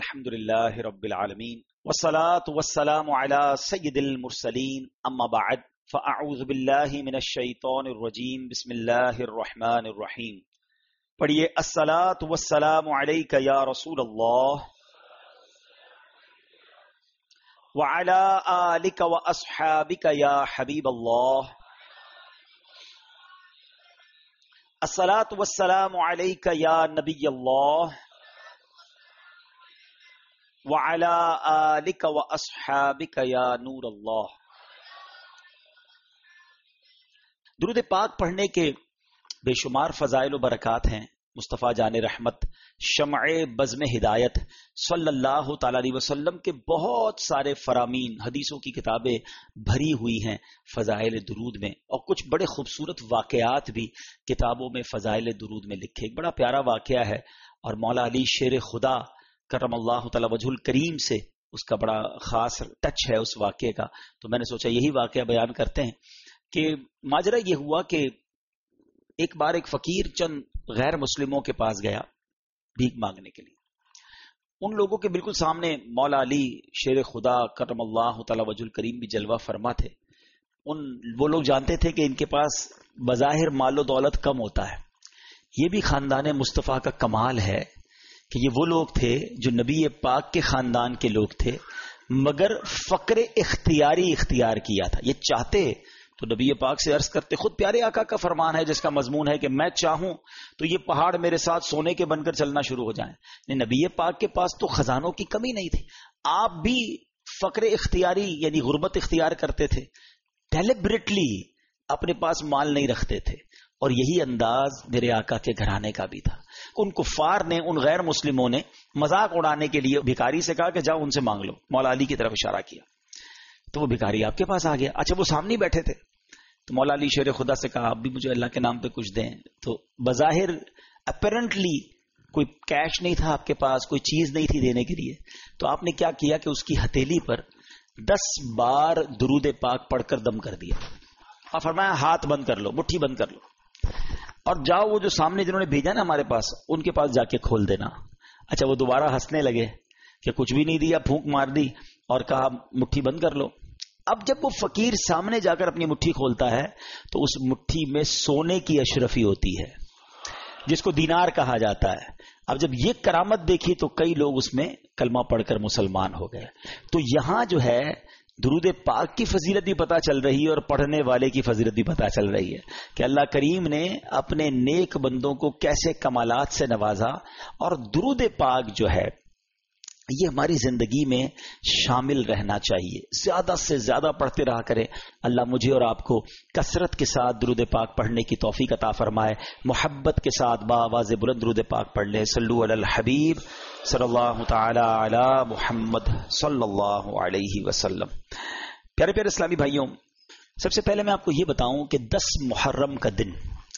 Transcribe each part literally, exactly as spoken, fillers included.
الحمدللہ رب العالمین والصلاة والسلام علی سید المرسلین اما بعد فاعوذ باللہ من الشیطان الرجیم بسم اللہ الرحمن الرحیم. پڑھیے الصلاة والسلام علیک یا رسول اللہ وعلی آلک واصحابک یا حبیب اللہ. الصلاة والسلام علیک یا نبی اللہ وعلی آلک واصحابک یا نور اللہ. درود پاک پڑھنے کے بے شمار فضائل و برکات ہیں. مصطفیٰ جان رحمت شمع بزم ہدایت صلی اللہ تعالی علیہ وسلم کے بہت سارے فرامین حدیثوں کی کتابیں بھری ہوئی ہیں فضائل درود میں، اور کچھ بڑے خوبصورت واقعات بھی کتابوں میں فضائل درود میں لکھے. ایک بڑا پیارا واقعہ ہے اور مولا علی شیر خدا کرم اللہ تعالی وجہ الکریم سے اس کا بڑا خاص ٹچ ہے اس واقعے کا، تو میں نے سوچا یہی واقعہ بیان کرتے ہیں. کہ ماجرا یہ ہوا کہ ایک بار ایک فقیر چند غیر مسلموں کے پاس گیا بھیک مانگنے کے لیے. ان لوگوں کے بالکل سامنے مولا علی شیر خدا کرم اللہ تعالی وجہ الکریم بھی جلوہ فرما تھے. ان وہ لوگ جانتے تھے کہ ان کے پاس بظاہر مال و دولت کم ہوتا ہے. یہ بھی خاندان مصطفیٰ کا کمال ہے کہ یہ وہ لوگ تھے جو نبی پاک کے خاندان کے لوگ تھے، مگر فقر اختیاری اختیار کیا تھا. یہ چاہتے تو نبی پاک سے عرض کرتے، خود پیارے آقا کا فرمان ہے جس کا مضمون ہے کہ میں چاہوں تو یہ پہاڑ میرے ساتھ سونے کے بن کر چلنا شروع ہو جائیں. نبی پاک کے پاس تو خزانوں کی کمی نہیں تھی. آپ بھی فقر اختیاری یعنی غربت اختیار کرتے تھے، ڈیلیبریٹلی اپنے پاس مال نہیں رکھتے تھے. اور یہی انداز میرے آقا کے گھرانے کا بھی تھا. ان کفار نے، ان غیر مسلموں نے مذاق اڑانے کے لیے بھکاری سے کہا کہ جاؤ ان سے مانگ لو. مولا علی کی طرف اشارہ کیا تو وہ بھکاری آپ کے پاس آ گیا. اچھا وہ سامنے بیٹھے تھے تو مولا علی شیر خدا سے کہا آپ بھی مجھے اللہ کے نام پہ کچھ دیں. تو بظاہر اپیرنٹلی کوئی کیش نہیں تھا آپ کے پاس، کوئی چیز نہیں تھی دینے کے لیے. تو آپ نے کیا کیا کہ اس کی ہتھیلی پر دس بار درود پاک پڑھ کر دم کر دیا اور فرمایا ہاتھ بند کر لو، مٹھی بند کر لو اور جاؤ وہ جو سامنے جنہوں نے بھیجا نا ہمارے پاس ان کے پاس جا کے کھول دینا. اچھا وہ دوبارہ ہنسنے لگے کہ کچھ بھی نہیں دیا، پھونک مار دی اور کہا مٹھی بند کر لو. اب جب وہ فقیر سامنے جا کر اپنی مٹھی کھولتا ہے تو اس مٹھی میں سونے کی اشرفی ہوتی ہے جس کو دینار کہا جاتا ہے. اب جب یہ کرامت دیکھی تو کئی لوگ اس میں کلمہ پڑھ کر مسلمان ہو گئے. تو یہاں جو ہے درود پاک کی فضیلت بھی پتہ چل رہی ہے اور پڑھنے والے کی فضیلت بھی پتہ چل رہی ہے کہ اللہ کریم نے اپنے نیک بندوں کو کیسے کمالات سے نوازا. اور درود پاک جو ہے یہ ہماری زندگی میں شامل رہنا چاہیے، زیادہ سے زیادہ پڑھتے رہا کریں. اللہ مجھے اور آپ کو کثرت کے ساتھ درود پاک پڑھنے کی توفیق عطا فرمائے. محبت کے ساتھ بآواز بلند درود پاک پڑھ لیں. صلو علی الحبیب صلی اللہ تعالی علی محمد صلی اللہ علیہ وسلم. پیارے پیارے اسلامی بھائیوں، سب سے پہلے میں آپ کو یہ بتاؤں کہ دس محرم کا دن،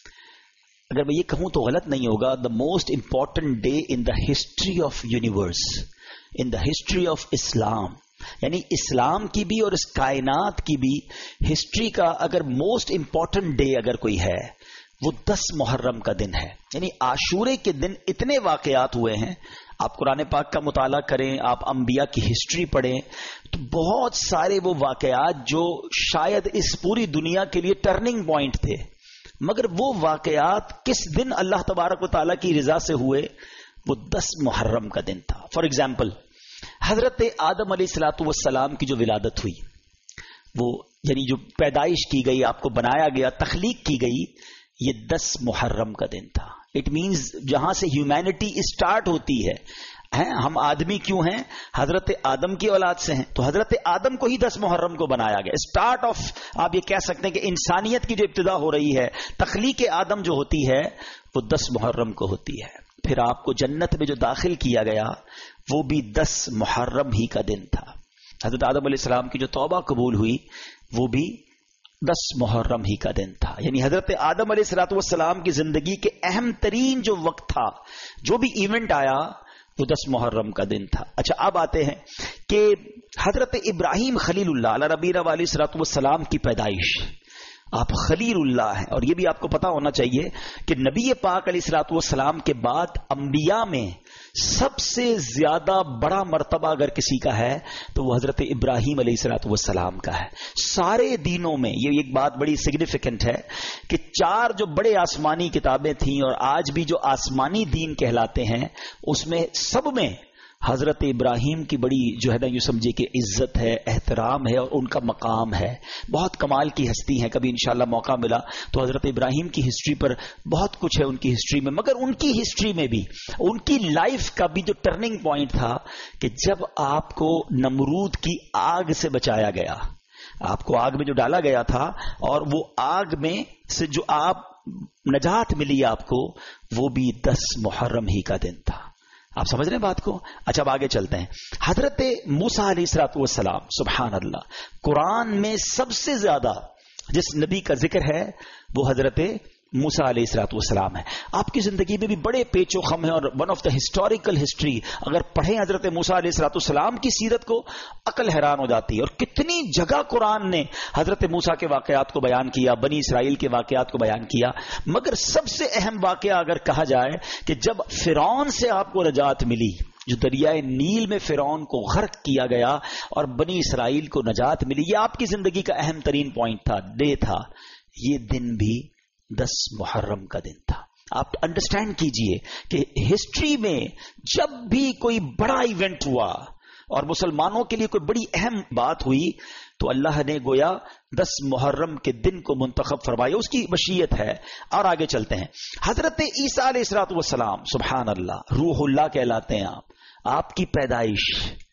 اگر میں یہ کہوں تو غلط نہیں ہوگا، the most important day in the history of universe, in the history of Islam. یعنی اسلام کی بھی اور اس کائنات کی بھی ہسٹری کا اگر موسٹ امپورٹنٹ ڈے اگر کوئی ہے وہ دس محرم کا دن ہے. یعنی عاشورے کے دن اتنے واقعات ہوئے ہیں. آپ قرآن پاک کا مطالعہ کریں، آپ انبیاء کی ہسٹری پڑھیں تو بہت سارے وہ واقعات جو شاید اس پوری دنیا کے لیے ٹرننگ پوائنٹ تھے، مگر وہ واقعات کس دن اللہ تبارک و تعالیٰ کی رضا سے ہوئے؟ وہ دس محرم کا دن تھا. فار ایگزامپل حضرت آدم علیہ الصلوۃ والسلام کی جو ولادت ہوئی، وہ یعنی جو پیدائش کی گئی، آپ کو بنایا گیا، تخلیق کی گئی، یہ دس محرم کا دن تھا. اٹ مینز جہاں سے ہیومینٹی اسٹارٹ ہوتی ہے. ہم آدمی کیوں ہیں؟ حضرت آدم کی اولاد سے ہیں، تو حضرت آدم کو ہی دس محرم کو بنایا گیا. اسٹارٹ آف آپ یہ کہہ سکتے ہیں کہ انسانیت کی جو ابتدا ہو رہی ہے، تخلیق آدم جو ہوتی ہے وہ دس محرم کو ہوتی ہے. پھر آپ کو جنت میں جو داخل کیا گیا وہ بھی دس محرم ہی کا دن تھا. حضرت آدم علیہ السلام کی جو توبہ قبول ہوئی وہ بھی دس محرم ہی کا دن تھا. یعنی حضرت آدم علیہ الصلوۃ والسلام کی زندگی کے اہم ترین جو وقت تھا، جو بھی ایونٹ آیا وہ دس محرم کا دن تھا. اچھا اب آتے ہیں کہ حضرت ابراہیم خلیل اللہ علیہ نبینا علیہ الصلوۃ والسلام کی پیدائش، آپ خلیل اللہ ہیں. اور یہ بھی آپ کو پتا ہونا چاہیے کہ نبی پاک علیہ الصلوۃ والسلام کے بعد انبیاء میں سب سے زیادہ بڑا مرتبہ اگر کسی کا ہے تو وہ حضرت ابراہیم علیہ الصلوۃ والسلام کا ہے. سارے دینوں میں یہ ایک بات بڑی سگنیفیکنٹ ہے کہ چار جو بڑے آسمانی کتابیں تھیں اور آج بھی جو آسمانی دین کہلاتے ہیں اس میں سب میں حضرت ابراہیم کی بڑی جو ہے نا یوں سمجھے کہ عزت ہے, احترام ہے اور ان کا مقام ہے. بہت کمال کی ہستی ہیں. کبھی انشاءاللہ موقع ملا تو حضرت ابراہیم کی ہسٹری پر بہت کچھ ہے ان کی ہسٹری میں, مگر ان کی ہسٹری میں بھی ان کی لائف کا بھی جو ٹرننگ پوائنٹ تھا کہ جب آپ کو نمرود کی آگ سے بچایا گیا, آپ کو آگ میں جو ڈالا گیا تھا اور وہ آگ میں سے جو آپ نجات ملی آپ کو, وہ بھی دس محرم ہی کا دن تھا. آپ سمجھ رہے ہیں بات کو؟ اچھا اب آگے چلتے ہیں. حضرت موسیٰ علیہ الصلوۃ والسلام, سبحان اللہ, قرآن میں سب سے زیادہ جس نبی کا ذکر ہے وہ حضرت موسیٰ علیہ الصلوۃ والسلام ہے. آپ کی زندگی میں بھی بڑے پیچ و خم ہیں اور one of the historical history اگر پڑھیں حضرت موسیٰ علیہ الصلوۃ والسلام کی سیرت کو عقل حیران ہو جاتی ہے. اور کتنی جگہ قرآن نے حضرت موسیٰ کے واقعات کو بیان کیا, بنی اسرائیل کے واقعات کو بیان کیا, مگر سب سے اہم واقعہ اگر کہا جائے کہ جب فرعون سے آپ کو نجات ملی, جو دریائے نیل میں فرعون کو غرق کیا گیا اور بنی اسرائیل کو نجات ملی, یہ آپ کی زندگی کا اہم ترین پوائنٹ تھا, ڈے تھا. یہ دن بھی دس محرم کا دن تھا. آپ انڈرسٹینڈ کیجئے کہ ہسٹری میں جب بھی کوئی بڑا ایونٹ ہوا اور مسلمانوں کے لیے کوئی بڑی اہم بات ہوئی تو اللہ نے گویا دس محرم کے دن کو منتخب فرمایا. اس کی مشیت ہے. اور آگے چلتے ہیں. حضرت عیسیٰ علیہ الصلوۃ والسلام, سبحان اللہ, روح اللہ کہلاتے ہیں آپ. آپ کی پیدائش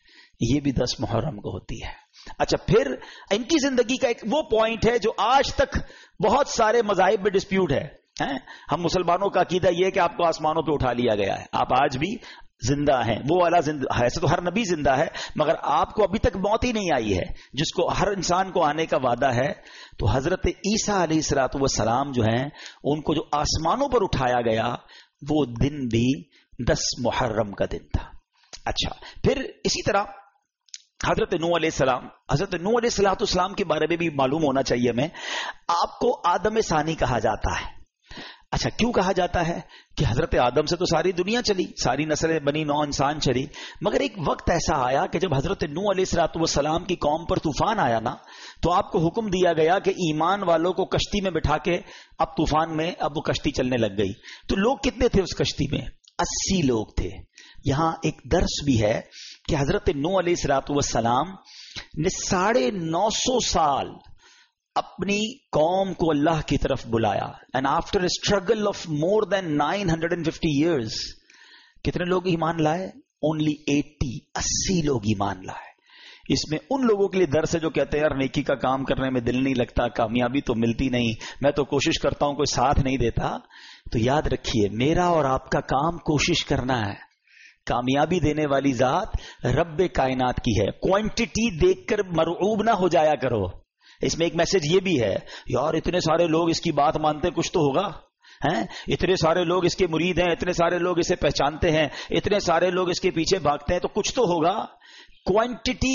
یہ بھی دس محرم کو ہوتی ہے. اچھا, پھر ان کی زندگی کا ایک وہ پوائنٹ ہے جو آج تک بہت سارے مذاہب میں ڈسپیوٹ ہے. ہم مسلمانوں کا عقیدہ یہ ہے کہ آپ کو آسمانوں پہ اٹھا لیا گیا ہے, آپ آج بھی زندہ ہیں. وہ والا زندہ ہے, ایسے تو ہر نبی زندہ ہے, مگر آپ کو ابھی تک موت ہی نہیں آئی ہے جس کو ہر انسان کو آنے کا وعدہ ہے. تو حضرت عیسیٰ علیہ الصلوۃ والسلام جو ہیں ان کو جو آسمانوں پر اٹھایا گیا وہ دن بھی دس محرم کا دن تھا. اچھا, پھر اسی طرح حضرت نوح علیہ السلام, حضرت نوح علیہ الصلوۃ والسلام کے بارے میں بھی معلوم ہونا چاہیے ہمیں. آپ کو آدم ثانی کہا جاتا ہے. اچھا, کیوں کہا جاتا ہے؟ کہ حضرت آدم سے تو ساری دنیا چلی, ساری نسلیں بنی نوح انسان چلی, مگر ایک وقت ایسا آیا کہ جب حضرت نوح علیہ الصلوۃ والسلام کی قوم پر طوفان آیا نا, تو آپ کو حکم دیا گیا کہ ایمان والوں کو کشتی میں بٹھا کے اب طوفان میں اب وہ کشتی چلنے لگ گئی. تو لوگ کتنے تھے اس کشتی میں؟ اسی لوگ تھے. یہاں ایک درس بھی ہے کہ حضرت نوح علیہ الصلوۃ والسلام نے ساڑھے نو سو سال اپنی قوم کو اللہ کی طرف بلایا. And after a struggle of more than nine hundred and fifty years کتنے لوگ ایمان لائے؟ اونلی ایٹی, اسی لوگ ایمان لائے. اس میں ان لوگوں کے لیے درس ہے جو کہتے ہیں یار نیکی کا کام کرنے میں دل نہیں لگتا, کامیابی تو ملتی نہیں, میں تو کوشش کرتا ہوں کوئی ساتھ نہیں دیتا. تو یاد رکھیے میرا اور آپ کا کام کوشش کرنا ہے. کامیابی دینے والی ذات رب کائنات کی ہے. کوانٹٹی دیکھ کر مرعوب نہ ہو جایا کرو. اس میں ایک میسج یہ بھی ہے, یار اتنے سارے لوگ اس کی بات مانتے, کچھ تو ہوگا, ہیں اتنے سارے لوگ اس کے مرید ہیں, اتنے سارے لوگ اسے پہچانتے ہیں, اتنے سارے لوگ اس کے پیچھے بھاگتے ہیں, تو کچھ تو ہوگا. کوانٹٹی,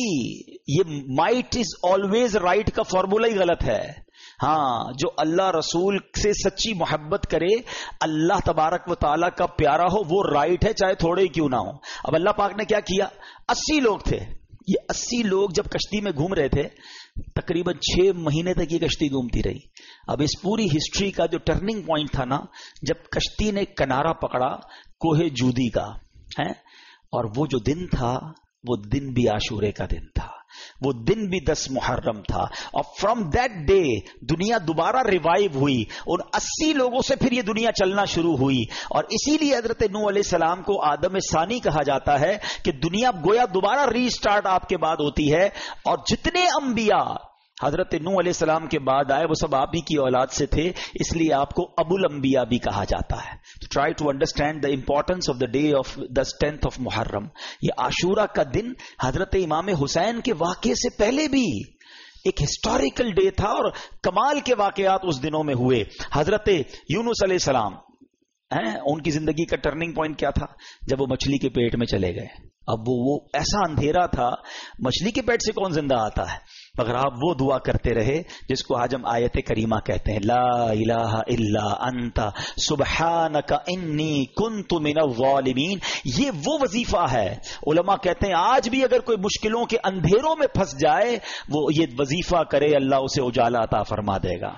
یہ مائٹ از آلویز رائٹ کا فارمولا ہی غلط ہے. ہاں, جو اللہ رسول سے سچی محبت کرے, اللہ تبارک و تعالیٰ کا پیارا ہو, وہ رائٹ ہے چاہے تھوڑے ہی کیوں نہ ہو. اب اللہ پاک نے کیا کیا, اسی لوگ تھے. یہ اسی لوگ جب کشتی میں گھوم رہے تھے, تقریباً چھ مہینے تک یہ کشتی گھومتی رہی. اب اس پوری ہسٹری کا جو ٹرننگ پوائنٹ تھا نا, جب کشتی نے کنارہ پکڑا کوہ جودی کا, ہے, اور وہ جو دن تھا وہ دن بھی عاشورے کا دن تھا, وہ دن بھی دس محرم تھا. اور فرام دیٹ ڈے دنیا دوبارہ ریوائیو ہوئی. ان اسی لوگوں سے پھر یہ دنیا چلنا شروع ہوئی. اور اسی لیے حضرت نوح علیہ السلام کو آدم ثانی کہا جاتا ہے کہ دنیا گویا دوبارہ ری سٹارٹ آپ کے بعد ہوتی ہے. اور جتنے انبیاء حضرت نوح علیہ السلام کے بعد آئے وہ سب آپ ہی کی اولاد سے تھے, اس لیے آپ کو ابو الانبیاء بھی کہا جاتا ہے. Try to understand the importance of the day of the tenth of Muharram. یہ عاشورہ کا دن حضرت امام حسین کے واقعے سے پہلے بھی ایک ہسٹوریکل ڈے تھا, اور کمال کے واقعات اس دنوں میں ہوئے. حضرت یونس علیہ السلام ہیں, ان کی زندگی کا ٹرننگ پوائنٹ کیا تھا؟ جب وہ مچھلی کے پیٹ میں چلے گئے. اب وہ, وہ ایسا اندھیرا تھا, مچھلی کے پیٹ سے کون زندہ آتا ہے, مگر آپ وہ دعا کرتے رہے جس کو آج ہم آیت کریمہ کہتے ہیں، لا الہ الا انت سبحانک انی کنت من الظالمین. یہ وہ وظیفہ ہے. علماء کہتے ہیں آج بھی اگر کوئی مشکلوں کے اندھیروں میں پھنس جائے وہ یہ وظیفہ کرے، اللہ اسے اجالا عطا فرما دے گا.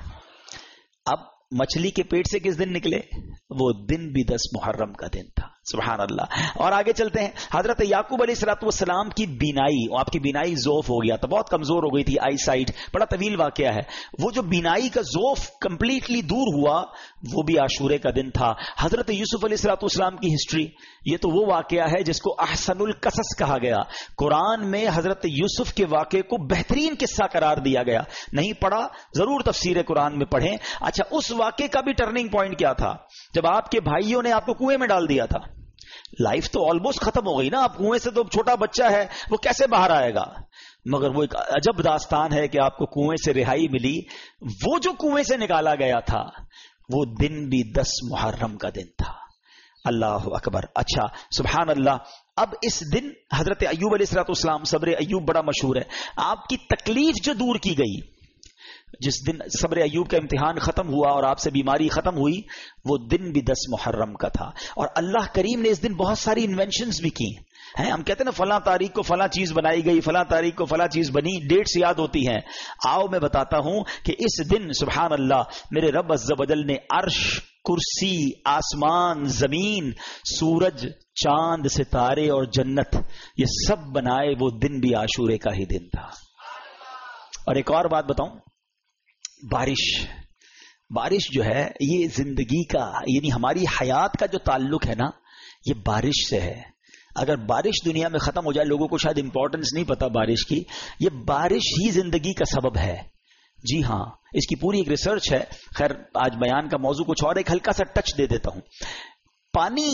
اب مچھلی کے پیٹ سے کس دن نکلے؟ وہ دن بھی دس محرم کا دن تھا. سبحان اللہ. اور آگے چلتے ہیں. حضرت یعقوب علیہ الصلوۃ والسلام کی بینائی، آپ کی بینائی ذوف ہو گیا تھا، بہت کمزور ہو گئی تھی، آئی سائٹ. بڑا طویل واقعہ ہے. وہ جو بینائی کا ذوف کمپلیٹلی دور ہوا وہ بھی عاشورے کا دن تھا. حضرت یوسف علیہ الصلوۃ والسلام کی ہسٹری، یہ تو وہ واقعہ ہے جس کو احسن القصص کہا گیا. قرآن میں حضرت یوسف کے واقعے کو بہترین قصہ قرار دیا گیا. نہیں پڑھا ضرور تفسیر قرآن میں پڑھیں. اچھا، اس واقعے کا بھی ٹرننگ پوائنٹ کیا تھا؟ جب آپ کے بھائیوں نے آپ کو کنویں میں ڈال دیا تھا. لائف تو آلموسٹ ختم ہو گئی نا. آپ کنویں سے تو چھوٹا بچہ ہے، وہ کیسے باہر آئے گا؟ مگر وہ ایک عجب داستان ہے کہ آپ کو کنویں سے رہائی ملی. وہ جو کنویں سے نکالا گیا تھا وہ دن بھی دس محرم کا دن تھا. اللہ اکبر. اچھا سبحان اللہ. اب اس دن حضرت ایوب علیہ الصلوۃ والسلام، صبر ایوب بڑا مشہور ہے. آپ کی تکلیف جو دور کی گئی، جس دن صبر ایوب کا امتحان ختم ہوا اور آپ سے بیماری ختم ہوئی، وہ دن بھی دس محرم کا تھا. اور اللہ کریم نے اس دن بہت ساری انوینشنز بھی کی ہیں. ہم کہتے ہیں نا فلاں تاریخ کو فلاں چیز بنائی گئی، فلاں تاریخ کو فلاں چیز بنی، ڈیٹس یاد ہوتی ہیں. آؤ میں بتاتا ہوں کہ اس دن سبحان اللہ میرے رب عز و جل نے عرش، کرسی، آسمان، زمین، سورج، چاند، ستارے اور جنت یہ سب بنائے، وہ دن بھی عاشورے کا ہی دن تھا. اور ایک اور بات بتاؤں، بارش بارش جو ہے یہ زندگی کا، یعنی ہماری حیات کا جو تعلق ہے نا یہ بارش سے ہے. اگر بارش دنیا میں ختم ہو جائے، لوگوں کو شاید امپورٹنس نہیں پتا بارش کی، یہ بارش ہی زندگی کا سبب ہے. جی ہاں، اس کی پوری ایک ریسرچ ہے. خیر آج بیان کا موضوع کچھ اور، ایک ہلکا سا ٹچ دے دیتا ہوں. پانی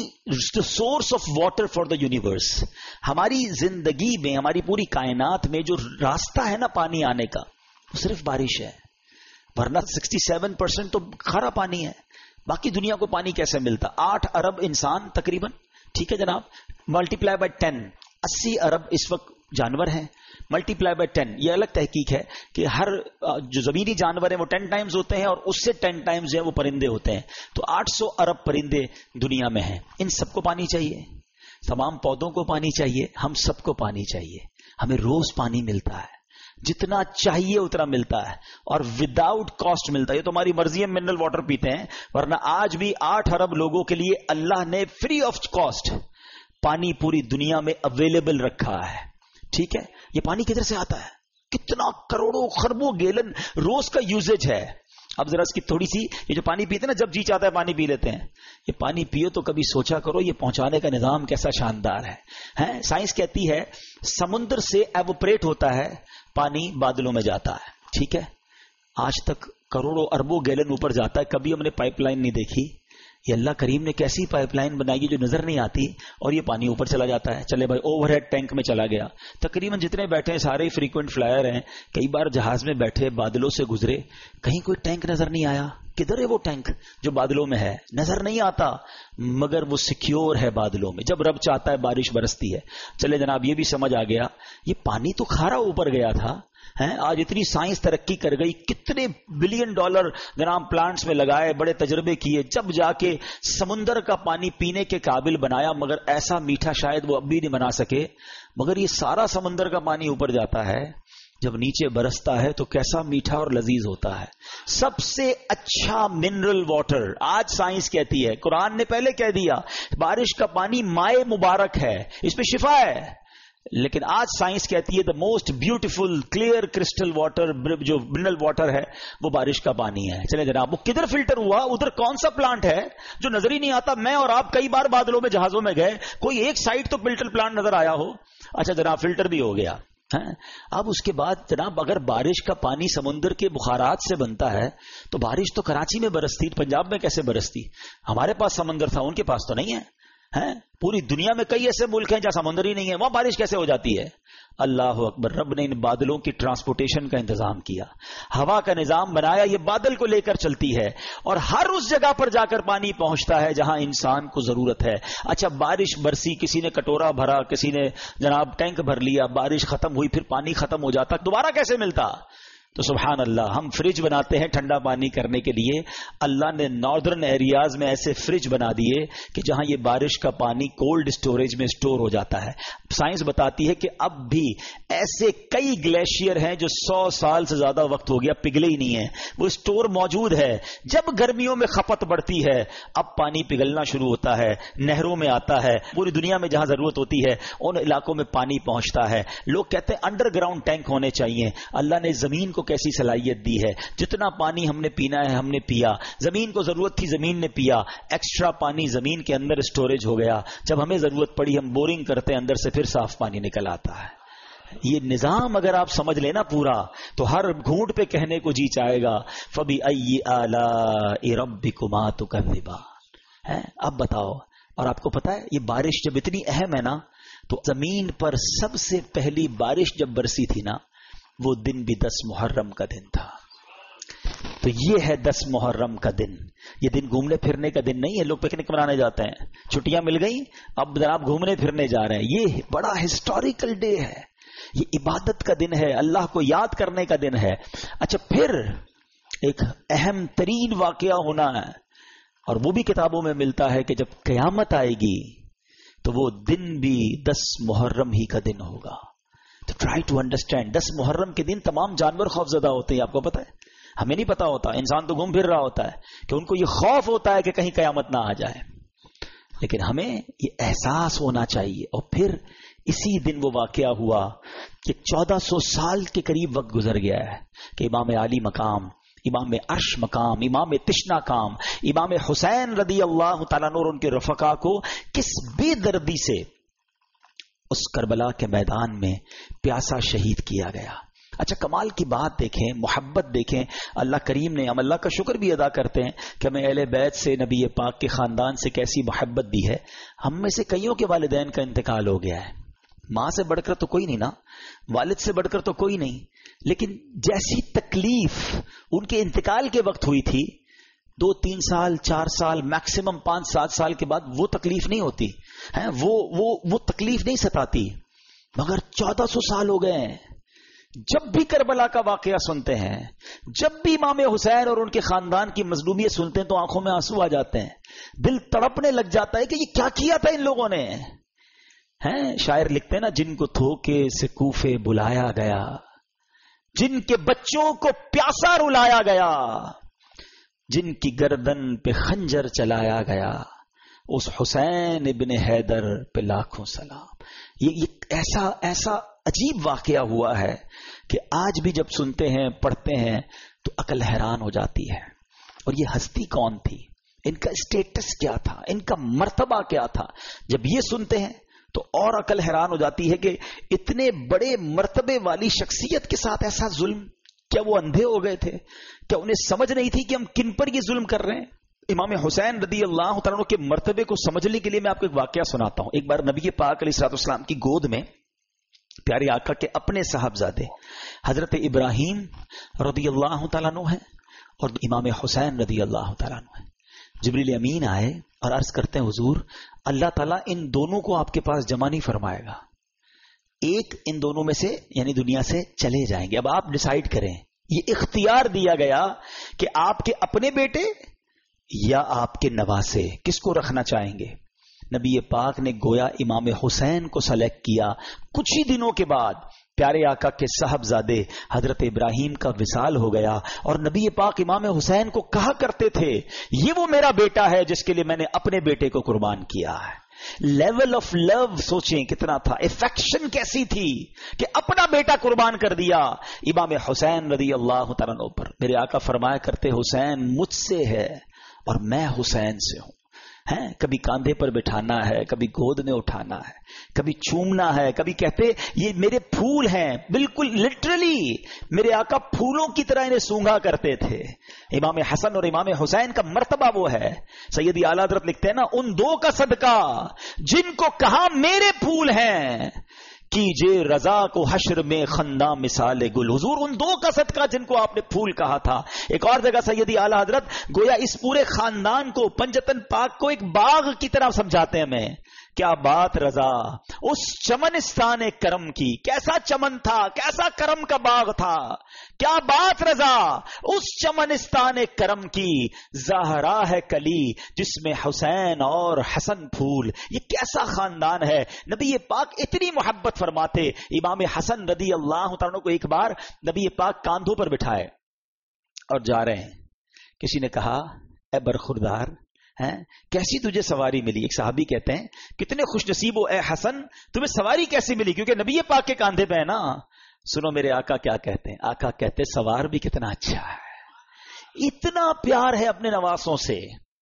source of water for the universe. ہماری زندگی میں، ہماری پوری کائنات میں جو راستہ ہے نا پانی آنے کا، وہ صرف بارش ہے. ورنہ سکسٹی سیون پرسینٹ تو کھارا پانی ہے. باقی دنیا کو پانی کیسے ملتا؟ آٹھ ارب انسان تقریباً، ٹھیک ہے جناب، ملٹی پلائی بائی ٹین، اسی ارب اس وقت جانور ہیں. ملٹی پلائی بائی ٹین، یہ الگ تحقیق ہے کہ ہر جو زمینی جانور ہیں وہ ٹین ٹائمز ہوتے ہیں اور اس سے ٹین ٹائمز جو ہے وہ پرندے ہوتے ہیں. تو آٹھ سو ارب پرندے دنیا میں ہیں. ان سب کو پانی چاہیے، تمام پودوں کو پانی چاہیے، ہم سب کو پانی چاہیے. ہمیں روز پانی ملتا ہے، جتنا چاہیے اتنا ملتا ہے اور وداؤٹ کاسٹ ملتا ہے. یہ تو ہماری مرضی ہے منرل واٹر پیتے ہیں، ورنہ آج بھی آٹھ ارب لوگوں کے لیے اللہ نے فری آف کاسٹ پانی پوری دنیا میں اویلیبل رکھا ہے. ٹھیک ہے، یہ پانی کدھر سے آتا ہے؟ کتنا کروڑوں خربوں گیلن روز کا یوزیج ہے. اب ذرا اس کی تھوڑی سی، یہ جو پانی پیتے ہیں نا، جب جی چاہتا ہے پانی پی لیتے ہیں. یہ پانی پیو تو کبھی سوچا کرو یہ پہنچانے کا نظام کیسا شاندار ہے. سائنس کہتی ہے سمندر سے ایوپریٹ ہوتا ہے پانی، بادلوں میں جاتا ہے. ٹھیک ہے، آج تک کروڑوں اربوں گیلن اوپر جاتا ہے. کبھی ہم نے پائپ لائن نہیں دیکھی. یہ اللہ کریم نے کیسی پائپ لائن بنائی جو نظر نہیں آتی اور یہ پانی اوپر چلا جاتا ہے. چلے بھائی اوور ہیڈ ٹینک میں چلا گیا. تقریباً جتنے بیٹھے ہیں سارے فریکوینٹ فلائر ہیں. کئی بار جہاز میں بیٹھے بادلوں سے گزرے، کہیں کوئی ٹینک نظر نہیں آیا. کدھر ہے وہ ٹینک جو بادلوں میں ہے؟ نظر نہیں آتا، مگر وہ سیکیور ہے بادلوں میں. جب رب چاہتا ہے بارش برستی ہے. چلے جناب یہ بھی سمجھ آ گیا یہ پانی تو کھارا اوپر گیا تھا. آج اتنی سائنس ترقی کر گئی، کتنے بلین ڈالر جناب پلانٹس میں لگائے، بڑے تجربے کیے، جب جا کے سمندر کا پانی پینے کے قابل بنایا. مگر ایسا میٹھا شاید وہ اب بھی نہیں بنا سکے. مگر یہ سارا سمندر کا پانی اوپر جاتا ہے، جب نیچے برستا ہے تو کیسا میٹھا اور لذیذ ہوتا ہے. سب سے اچھا منرل واٹر آج سائنس کہتی ہے، قرآن نے پہلے کہہ دیا بارش کا پانی مائے مبارک ہے، اس پہ شفا ہے. لیکن آج سائنس کہتی ہے the most beautiful clear crystal water جو منرل واٹر ہے وہ بارش کا پانی ہے. چلے جناب وہ کدھر فلٹر ہوا؟ ادھر کون سا پلانٹ ہے جو نظر ہی نہیں آتا؟ میں اور آپ کئی بار بادلوں میں جہازوں میں گئے، کوئی ایک سائٹ تو فلٹر پلانٹ نظر آیا ہو. اچھا جناب فلٹر بھی ہو گیا. اب اس کے بعد جناب اگر بارش کا پانی سمندر کے بخارات سے بنتا ہے تو بارش تو کراچی میں برستی، پنجاب میں کیسے برستی؟ ہمارے پاس سمندر تھا، ان کے پاس تو نہیں ہے. ہیں پوری دنیا میں کئی ایسے ملک ہیں جہاں سمندر ہی نہیں ہے، وہاں بارش کیسے ہو جاتی ہے؟ اللہ اکبر، رب نے ان بادلوں کی ٹرانسپورٹیشن کا انتظام کیا، ہوا کا نظام بنایا، یہ بادل کو لے کر چلتی ہے اور ہر اس جگہ پر جا کر پانی پہنچتا ہے جہاں انسان کو ضرورت ہے۔ اچھا بارش برسی، کسی نے کٹورا بھرا، کسی نے جناب ٹینک بھر لیا، بارش ختم ہوئی، پھر پانی ختم ہو جاتا، دوبارہ کیسے ملتا؟ تو سبحان اللہ، ہم فریج بناتے ہیں ٹھنڈا پانی کرنے کے لیے، اللہ نے ناردرن ایریاز میں ایسے فریج بنا دیے کہ جہاں یہ بارش کا پانی کولڈ سٹوریج میں سٹور ہو جاتا ہے۔ سائنس بتاتی ہے کہ اب بھی ایسے کئی گلیشیئر ہیں جو سو سال سے زیادہ وقت ہو گیا پگھلے ہی نہیں ہیں، وہ سٹور موجود ہے۔ جب گرمیوں میں کھپت بڑھتی ہے اب پانی پگھلنا شروع ہوتا ہے، نہروں میں آتا ہے، پوری دنیا میں جہاں ضرورت ہوتی ہے ان علاقوں میں پانی پہنچتا ہے۔ لوگ کہتے ہیں انڈر گراؤنڈ ٹینک ہونے چاہیے، اللہ نے زمین کو کیسی صلاحیت دی ہے، جتنا پانی ہم نے پینا ہے ہم نے پیا، زمین کو ضرورت تھی زمین نے پیا، ایکسٹرا پانی زمین کے اندر سٹوریج ہو گیا، جب ہمیں ضرورت پڑی ہم بورنگ کرتے ہیں اندر سے پھر صاف پانی نکل آتا ہے۔ یہ نظام اگر آپ سمجھ لینا پورا تو ہر گھونٹ پہ کہنے کو جی چاہے گا فَبِأَيِّ آلَاءِ رَبِّكُمَا تُكَذِّبَانِ۔ اب بتاؤ، اور آپ کو پتا ہے یہ بارش جب اتنی اہم ہے نا تو زمین پر سب سے پہلی بارش جب برسی تھی نا وہ دن بھی دس محرم کا دن تھا۔ تو یہ ہے دس محرم کا دن، یہ دن گھومنے پھرنے کا دن نہیں ہے، لوگ پکنک منانے جاتے ہیں، چھٹیاں مل گئی اب جناب گھومنے پھرنے جا رہے ہیں، یہ بڑا ہسٹوریکل ڈے ہے، یہ عبادت کا دن ہے، اللہ کو یاد کرنے کا دن ہے۔ اچھا پھر ایک اہم ترین واقعہ ہونا ہے اور وہ بھی کتابوں میں ملتا ہے کہ جب قیامت آئے گی تو وہ دن بھی دس محرم ہی کا دن ہوگا۔ تو ٹرائی ٹو انڈرسٹینڈ، دس محرم کے دن تمام جانور خوف زدہ ہوتے ہیں، آپ کو پتا ہے، ہمیں نہیں پتا ہوتا، انسان تو گھوم پھر رہا ہوتا ہے کہ ان کو یہ خوف ہوتا ہے کہ کہیں قیامت نہ آ جائے، لیکن ہمیں یہ احساس ہونا چاہیے۔ اور پھر اسی دن وہ واقعہ ہوا کہ چودہ سو سال کے قریب وقت گزر گیا ہے کہ امام علی مقام، امام عرش مقام، امام تشنا کام، امام حسین رضی اللہ تعالیٰ عنہ اور ان کے رفقا کو کس بے دردی سے اس کربلا کے میدان میں پیاسا شہید کیا گیا۔ اچھا کمال کی بات دیکھیں، محبت دیکھیں، اللہ کریم نے، ہم اللہ کا شکر بھی ادا کرتے ہیں کہ ہمیں اہل بیت سے، نبی پاک کے خاندان سے کیسی محبت دی ہے۔ ہم میں سے کئیوں کے والدین کا انتقال ہو گیا ہے، ماں سے بڑھ کر تو کوئی نہیں نا، والد سے بڑھ کر تو کوئی نہیں، لیکن جیسی تکلیف ان کے انتقال کے وقت ہوئی تھی، دو تین سال چار سال میکسیمم پانچ سات سال کے بعد وہ تکلیف نہیں ہوتی ہے، وہ وہ وہ تکلیف نہیں ستاتی، مگر چودہ سو سال ہو گئے ہیں۔ جب بھی کربلا کا واقعہ سنتے ہیں، جب بھی امام حسین اور ان کے خاندان کی مظلومیت سنتے ہیں تو آنکھوں میں آنسو آ جاتے ہیں، دل تڑپنے لگ جاتا ہے کہ یہ کیا کیا تھا ان لوگوں نے۔ ہیں شاعر لکھتے ہیں نا، جن کو دھوکے سے کوفے بلایا گیا، جن کے بچوں کو پیاسا رلایا گیا، جن کی گردن پہ خنجر چلایا گیا، اس حسین ابن حیدر پہ لاکھوں سلام۔ یہ, یہ ایسا ایسا عجیب واقعہ ہوا ہے کہ آج بھی جب سنتے ہیں پڑھتے ہیں تو عقل حیران ہو جاتی ہے۔ اور یہ ہستی کون تھی، ان کا اسٹیٹس کیا تھا، ان کا مرتبہ کیا تھا، جب یہ سنتے ہیں تو اور عقل حیران ہو جاتی ہے کہ اتنے بڑے مرتبے والی شخصیت کے ساتھ ایسا ظلم، کیا وہ اندھے ہو گئے تھے؟ کیا انہیں سمجھ نہیں تھی کہ ہم کن پر یہ ظلم کر رہے ہیں؟ امام حسین رضی اللہ تعالیٰ عنہ کے مرتبے کو سمجھنے کے لیے میں آپ کو ایک واقعہ سناتا ہوں۔ ایک بار نبی پاک علیہ الصلوۃ والسلام کی گود میں پیارے آقا کے اپنے صاحبزادے حضرت ابراہیم رضی اللہ تعالیٰ عنہ ہیں اور امام حسین رضی اللہ تعالیٰ عنہ ہیں۔ جبریل امین آئے اور عرض کرتے ہیں حضور اللہ تعالیٰ ان دونوں کو آپ کے پاس جمع نہیں فرمائے گا، ایک ان دونوں میں سے یعنی دنیا سے چلے جائیں گے، اب آپ ڈیسائیڈ کریں۔ یہ اختیار دیا گیا کہ آپ کے اپنے بیٹے یا آپ کے نواسے کس کو رکھنا چاہیں گے؟ نبی پاک نے گویا امام حسین کو سلیکٹ کیا۔ کچھ ہی دنوں کے بعد پیارے آقا کے صاحبزادے حضرت ابراہیم کا وصال ہو گیا اور نبی پاک امام حسین کو کہا کرتے تھے یہ وہ میرا بیٹا ہے جس کے لیے میں نے اپنے بیٹے کو قربان کیا ہے۔ لیول آف لو سوچیں کتنا تھا، افیکشن کیسی تھی کہ اپنا بیٹا قربان کر دیا امام حسین رضی اللہ تعالیٰ عنہ پر۔ میرے آقا فرمایا کرتے حسین مجھ سے ہے اور میں حسین سے ہوں۔ ہیں، کبھی کاندھے پر بٹھانا ہے، کبھی گود میں اٹھانا ہے، کبھی چومنا ہے، کبھی کہتے یہ میرے پھول ہیں، بالکل لٹرلی میرے آقا پھولوں کی طرح انہیں سونگا کرتے تھے. امام حسن اور امام حسین کا مرتبہ وہ ہے. سیدی اعلیٰ حضرت لکھتے ہیں نا، ان دو کا صدقہ جن کو کہا میرے پھول ہیں، کیجئے رضا کو حشر میں خنداں مثال گل. حضور ان دو کا صدقہ جن کو آپ نے پھول کہا تھا. ایک اور جگہ سیدی اعلیٰ حضرت گویا اس پورے خاندان کو، پنجتن پاک کو ایک باغ کی طرح سمجھاتے ہیں. میں کیا بات رضا اس چمنستان کرم کی، کیسا چمن تھا، کیسا کرم کا باغ تھا. کیا بات رضا اس چمنستان کرم کی، زہرا ہے کلی جس میں حسین اور حسن پھول. یہ کیسا خاندان ہے. نبی پاک اتنی محبت فرماتے. امام حسن رضی اللہ تعالیٰ کو ایک بار نبی پاک کاندھوں پر بٹھائے اور جا رہے ہیں. کسی نے کہا اے برخوردار ہیں کیسی تجھے سواری ملی. ایک صحابی کہتے ہیں کتنے خوش نصیب ہو اے حسن، تمہیں سواری کیسی ملی؟ کیونکہ نبی پاک کے کاندھے پہ ہے نا. سنو میرے آقا کیا کہتے ہیں. آقا کہتے سوار بھی کتنا اچھا ہے، اتنا پیار ہے اپنے نواسوں سے.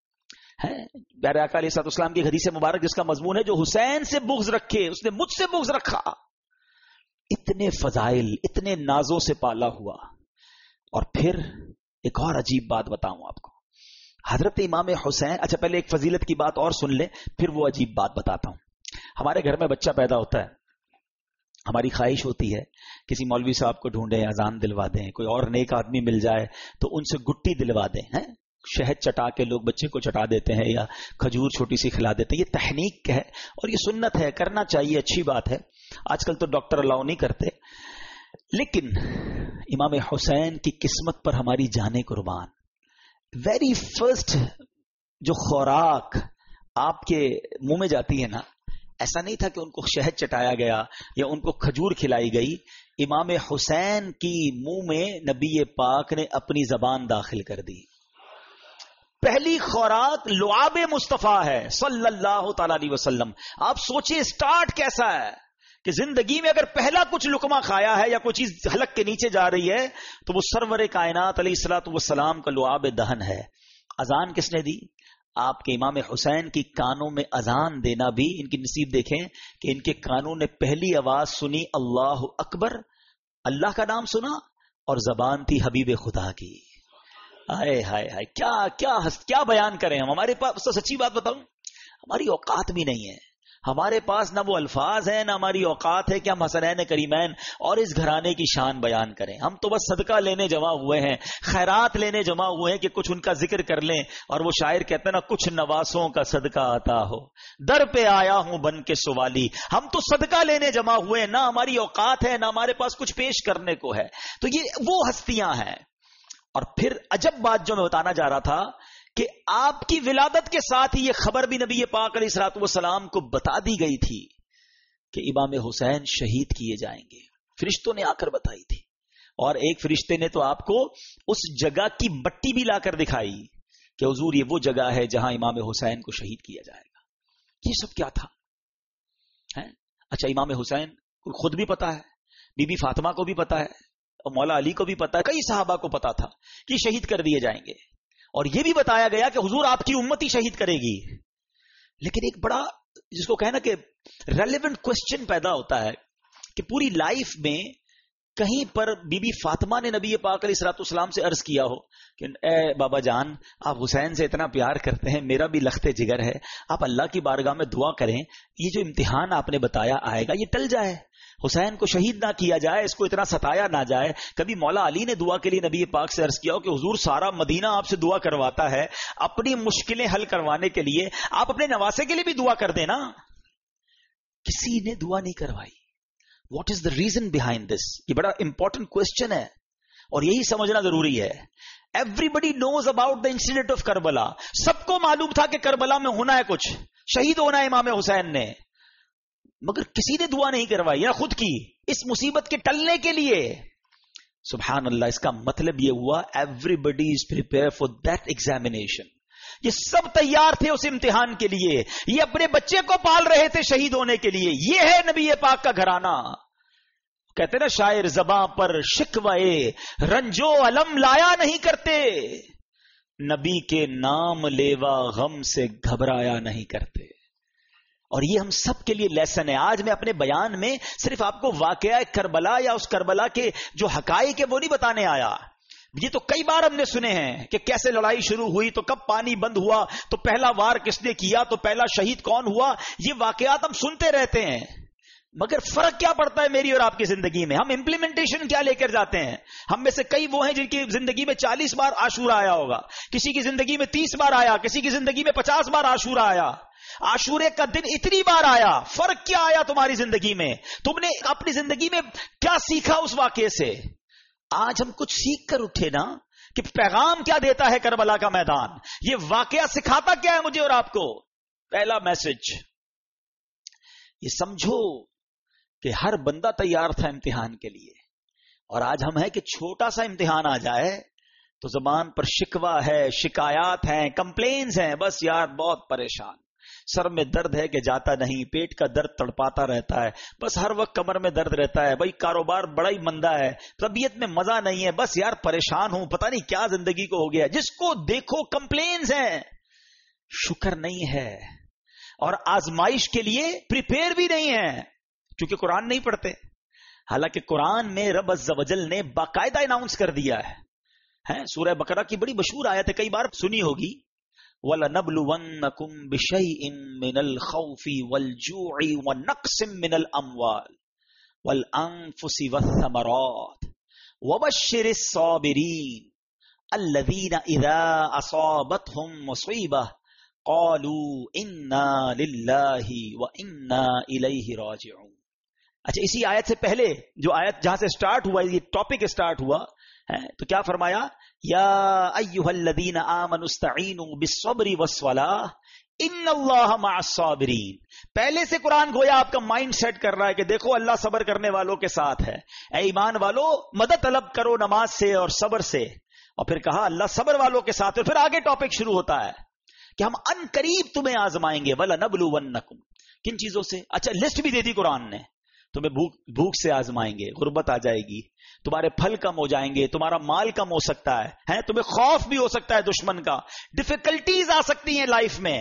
پیارے آقا علیہ السلام کی حدیث مبارک جس کا مضمون ہے جو حسین سے بغض رکھے اس نے مجھ سے بغض رکھا. اتنے فضائل، اتنے نازوں سے پالا ہوا. اور پھر ایک اور عجیب بات بتاؤں آپ کو. حضرت امام حسین، اچھا پہلے ایک فضیلت کی بات اور سن لیں پھر وہ عجیب بات بتاتا ہوں. ہمارے گھر میں بچہ پیدا ہوتا ہے، ہماری خواہش ہوتی ہے کسی مولوی صاحب کو ڈھونڈیں، اذان دلوا دیں، کوئی اور نیک آدمی مل جائے تو ان سے گٹی دلوا دیں. ہیں شہد چٹا کے لوگ بچے کو چٹا دیتے ہیں یا کھجور چھوٹی سی کھلا دیتے ہیں. یہ تحنیک ہے اور یہ سنت ہے، کرنا چاہیے، اچھی بات ہے. آج کل تو ڈاکٹر الاؤ نہیں کرتے. لیکن امام حسین کی قسمت پر ہماری جانیں قربان. ویری فرسٹ جو خوراک آپ کے منہ میں جاتی ہے نا، ایسا نہیں تھا کہ ان کو شہد چٹایا گیا یا ان کو کھجور کھلائی گئی. امام حسین کی منہ میں نبی پاک نے اپنی زبان داخل کر دی. پہلی خوراک لعاب مصطفیٰ ہے صلی اللہ تعالی علیہ وسلم. آپ سوچیں سٹارٹ کیسا ہے کہ زندگی میں اگر پہلا کچھ لقمہ کھایا ہے یا کوئی چیز حلق کے نیچے جا رہی ہے تو وہ سرور کائنات علیہ الصلوۃ والسلام کا لعاب دہن ہے. اذان کس نے دی؟ آپ کے امام حسین کی کانوں میں اذان دینا بھی ان کی نصیب. دیکھیں کہ ان کے کانوں نے پہلی آواز سنی اللہ اکبر، اللہ کا نام سنا اور زبان تھی حبیب خدا کی. ہائے ہائے ہائے کیا کیا کیا بیان کریں ہم. ہمارے پاس تو سچی بات بتاؤں ہماری اوقات بھی نہیں ہے. ہمارے پاس نہ وہ الفاظ ہیں نہ ہماری اوقات ہے کہ ہم حسنین کریمین اور اس گھرانے کی شان بیان کریں. ہم تو بس صدقہ لینے جمع ہوئے ہیں، خیرات لینے جمع ہوئے ہیں کہ کچھ ان کا ذکر کر لیں. اور وہ شاعر کہتے ہیں نا کچھ نواسوں کا صدقہ آتا ہو، در پہ آیا ہوں بن کے سوالی. ہم تو صدقہ لینے جمع ہوئے ہیں، نہ ہماری اوقات ہے نہ ہمارے پاس کچھ پیش کرنے کو ہے. تو یہ وہ ہستیاں ہیں. اور پھر عجب بات جو میں بتانا جا رہا تھا کہ آپ کی ولادت کے ساتھ ہی یہ خبر بھی نبی پاک علیہ الصلوۃ والسلام کو بتا دی گئی تھی کہ امام حسین شہید کیے جائیں گے. فرشتوں نے آ کر بتائی تھی. اور ایک فرشتے نے تو آپ کو اس جگہ کی مٹی بھی لا کر دکھائی کہ حضور یہ وہ جگہ ہے جہاں امام حسین کو شہید کیا جائے گا. یہ سب کیا تھا؟ اچھا امام حسین کو خود بھی پتا ہے، بی بی فاطمہ کو بھی پتا ہے اور مولا علی کو بھی پتا ہے، کئی صحابہ کو پتا تھا کہ شہید کر دیے جائیں گے. اور یہ بھی بتایا گیا کہ حضور آپ کی امت ہی شہید کرے گی. لیکن ایک بڑا جس کو کہنا کہ ریلیونٹ کوسچن پیدا ہوتا ہے کہ پوری لائف میں کہیں پر بی بی فاطمہ نے نبی پاک علیہ الصلوۃ والسلام سے عرض کیا ہو کہ اے بابا جان آپ حسین سے اتنا پیار کرتے ہیں، میرا بھی لخت جگر ہے، آپ اللہ کی بارگاہ میں دعا کریں یہ جو امتحان آپ نے بتایا آئے گا یہ ٹل جائے، حسین کو شہید نہ کیا جائے، اس کو اتنا ستایا نہ جائے. کبھی مولا علی نے دعا کے لیے نبی پاک سے عرض کیا ہو کہ حضور سارا مدینہ آپ سے دعا کرواتا ہے، اپنی مشکلیں حل کروانے کے لیے آپ اپنے نواسے کے لیے بھی دعا کر دینا. کسی نے دعا نہیں کروائی. What is the reason behind this? یہ بڑا امپورٹنٹ کوشچن ہے اور یہی سمجھنا ضروری ہے. Everybody knows about the incident of Karbala. سب کو معلوم تھا کہ کربلا میں ہونا ہے، کچھ شہید ہونا ہے امام حسین نے، مگر کسی نے دعا نہیں کروائی یا خود کی اس مصیبت کے ٹلنے کے لیے. سبحان اللہ. اس کا مطلب یہ ہوا everybody is prepare for that examination. یہ سب تیار تھے اس امتحان کے لیے، یہ اپنے بچے کو پال رہے تھے شہید ہونے کے لیے. یہ ہے نبی پاک کا گھرانہ. کہتے نا شاعر زباں پر شکوے رنجو علم لایا نہیں کرتے، نبی کے نام لیوا غم سے گھبرایا نہیں کرتے. اور یہ ہم سب کے لیے لیسن ہے. آج میں اپنے بیان میں صرف آپ کو واقعہ کربلا یا اس کربلا کے جو حقائق ہے وہ نہیں بتانے آیا. یہ تو کئی بار ہم نے سنے ہیں کہ کیسے لڑائی شروع ہوئی, تو کب پانی بند ہوا, تو پہلا وار کس نے کیا, تو پہلا شہید کون ہوا. یہ واقعات ہم سنتے رہتے ہیں, مگر فرق کیا پڑتا ہے میری اور آپ کی زندگی میں؟ ہم امپلیمنٹیشن کیا لے کر جاتے ہیں؟ ہم میں سے کئی وہ ہیں جن کی زندگی میں چالیس بار عاشورہ آیا ہوگا, کسی کی زندگی میں تیس بار آیا, کسی کی زندگی میں پچاس بار عاشورہ آیا. عاشورے کا دن اتنی بار آیا, فرق کیا آیا تمہاری زندگی میں؟ تم نے اپنی زندگی میں کیا سیکھا اس واقعے سے؟ آج ہم کچھ سیکھ کر اٹھے نا, کہ پیغام کیا دیتا ہے کربلا کا میدان, یہ واقعہ سکھاتا کیا ہے مجھے اور آپ کو؟ پہلا میسج یہ سمجھو کہ ہر بندہ تیار تھا امتحان کے لیے, اور آج ہم ہے کہ چھوٹا سا امتحان آ جائے تو زبان پر شکوہ ہے, شکایات ہیں, کمپلینز ہیں, بس یار بہت پریشان, سر میں درد ہے کہ جاتا نہیں, پیٹ کا درد تڑپاتا رہتا ہے, بس ہر وقت کمر میں درد رہتا ہے, بھائی کاروبار بڑا ہی مندہ ہے, طبیعت میں مزہ نہیں ہے, بس یار پریشان ہوں, پتہ نہیں کیا زندگی کو ہو گیا. جس کو دیکھو کمپلینز ہیں, شکر نہیں ہے, اور آزمائش کے لیے پریپیئر بھی نہیں ہے, کیونکہ قرآن نہیں پڑھتے. حالانکہ قرآن میں رب عز و جل نے باقاعدہ اناؤنس کر دیا ہے. سورہ بقرہ کی بڑی مشہور آیت ہے, کئی بار سنی ہوگی, وَلَنَبْلُوَنَّكُمْ بِشَيْءٍ مِّنَ الْخَوْفِ وَالْجُوعِ وَنَقْصٍ مِّنَ الْأَمْوَالِ وَالْأَنفُسِ وَالثَّمَرَاتِ وَبَشِّرِ الصَّابِرِينَ الَّذِينَ إِذَا أَصَابَتْهُم مُّصِيبَةٌ قَالُوا إِنَّا لِلَّهِ وَإِنَّا إِلَيْهِ رَاجِعُونَ. اچھا, اسی آیت سے پہلے جو آیت جہاں سے سٹارٹ ہوا, یہ ٹاپک سٹارٹ ہوا ہے, تو کیا فرمایا؟ یا ایھا الذین آمنوا استعینوا بالصبر والصلاۃ ان اللہ مع الصابرین. پہلے سے قرآن گویا آپ کا مائنڈ سیٹ کر رہا ہے کہ دیکھو اللہ صبر کرنے والوں کے ساتھ ہے. اے ایمان والو, مدد طلب کرو نماز سے اور صبر سے. اور پھر کہا اللہ صبر والوں کے ساتھ ہے. پھر آگے ٹاپک شروع ہوتا ہے کہ ہم ان قریب تمہیں آزمائیں گے. وَلَنَبْلُوَنَّكُمْ, کن چیزوں سے؟ اچھا لسٹ بھی دے دی قرآن نے. تمہیں بھوک بھوک سے آزمائیں گے, غربت آ جائے گی, تمہارے پھل کم ہو جائیں گے, تمہارا مال کم ہو سکتا ہے, ہے تمہیں خوف بھی ہو سکتا ہے دشمن کا, ڈیفیکلٹیز آ سکتی ہیں لائف میں.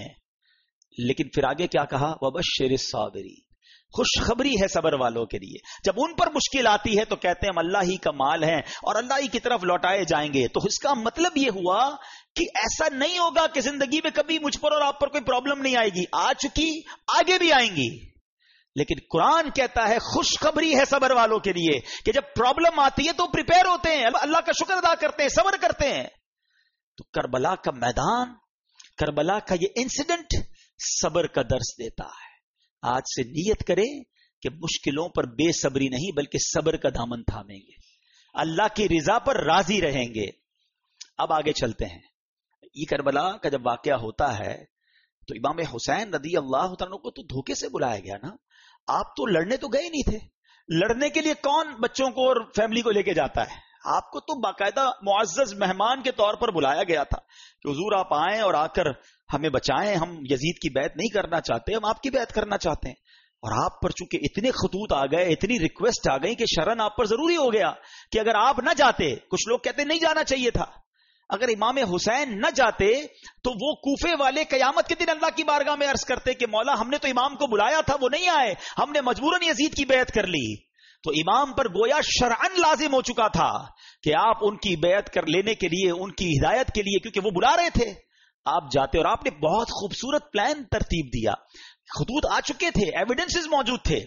لیکن پھر آگے کیا کہا؟ وَبَشِّرِ الصَّابِرِينَ, خوشخبری ہے صبر والوں کے لیے. جب ان پر مشکل آتی ہے تو کہتے ہیں ہم اللہ ہی کا مال ہیں اور اللہ ہی کی طرف لوٹائے جائیں گے. تو اس کا مطلب یہ ہوا کہ ایسا نہیں ہوگا کہ زندگی میں کبھی مجھ پر اور آپ پر کوئی پرابلم نہیں آئے گی, آ چکی, آگے بھی آئیں گی. لیکن قرآن کہتا ہے خوشخبری ہے صبر والوں کے لیے کہ جب پرابلم آتی ہے تو پریپیئر ہوتے ہیں, اللہ کا شکر ادا کرتے ہیں, صبر کرتے ہیں. تو کربلا کا میدان, کربلا کا یہ انسیڈنٹ صبر کا درس دیتا ہے. آج سے نیت کریں کہ مشکلوں پر بے صبری نہیں بلکہ صبر کا دامن تھامیں گے, اللہ کی رضا پر راضی رہیں گے. اب آگے چلتے ہیں. یہ کربلا کا جب واقعہ ہوتا ہے تو امام حسین رضی اللہ تعالیٰ کو تو دھوکے سے بلایا گیا نا. آپ تو لڑنے تو گئے نہیں تھے, لڑنے کے لیے کون بچوں کو اور فیملی کو لے کے جاتا ہے؟ آپ کو تو باقاعدہ معزز مہمان کے طور پر بلایا گیا تھا کہ حضور آپ آئیں اور آ کر ہمیں بچائیں, ہم یزید کی بیعت نہیں کرنا چاہتے, ہم آپ کی بیعت کرنا چاہتے ہیں. اور آپ پر چونکہ اتنے خطوط آ گئے, اتنی ریکویسٹ آ گئی کہ شرن آپ پر ضروری ہو گیا کہ اگر آپ نہ جاتے, کچھ لوگ کہتے نہیں جانا چاہیے تھا, اگر امام حسین نہ جاتے تو وہ کوفے والے قیامت کے دن اللہ کی بارگاہ میں عرض کرتے کہ مولا ہم نے تو امام کو بلایا تھا, وہ نہیں آئے, ہم نے مجبوراً یزید کی بیعت کر لی. تو امام پر گویا شرعن لازم ہو چکا تھا کہ آپ ان کی بیعت کر لینے کے لیے, ان کی ہدایت کے لیے, کیونکہ وہ بلا رہے تھے, آپ جاتے. اور آپ نے بہت خوبصورت پلان ترتیب دیا, خطوط آ چکے تھے, ایویڈنسز موجود تھے,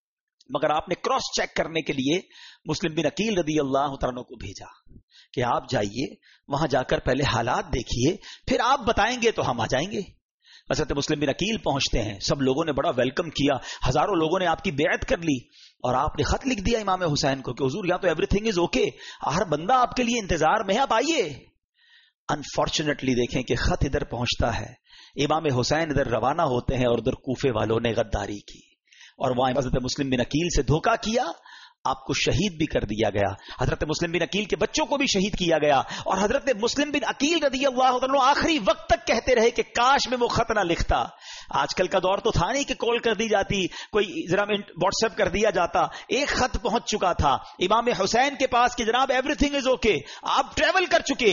مگر آپ نے کراس چیک کرنے کے لیے مسلم بن عقیل رضی اللہ تعالیٰ کو بھیجا کہ آپ جائیے, وہاں جا کر پہلے حالات دیکھیے, پھر آپ بتائیں گے تو ہم آ جائیں گے. حضرت مسلم بن عقیل پہنچتے ہیں, سب لوگوں نے بڑا ویلکم کیا, ہزاروں لوگوں نے آپ کی بیعت کر لی, اور آپ نے خط لکھ دیا امام حسین کو کہ حضور یہاں تو ایوری تھنگ از اوکے, ہر بندہ آپ کے لیے انتظار میں ہے, آپ آئیے. انفارچونیٹلی دیکھیں کہ خط ادھر پہنچتا ہے, امام حسین ادھر روانہ ہوتے ہیں, اور ادھر کوفے والوں نے غداری کی اور وہاں حضرت مسلم بن عقیل سے دھوکہ کیا, آپ کو شہید بھی کر دیا گیا. حضرت مسلم بن عقیل کے بچوں کو بھی شہید کیا گیا, اور حضرت مسلم بن عقیل رضی اللہ عنہ آخری وقت تک کہتے رہے کہ کاش میں وہ خط نہ لکھتا. آج کل کا دور تو تھا نہیں کہ کال کر دی جاتی, کوئی ذرا واٹس ایپ کر دیا جاتا. ایک خط پہنچ چکا تھا امام حسین کے پاس کہ جناب ایوری تھنگ از اوکے, آپ ٹریول کر چکے.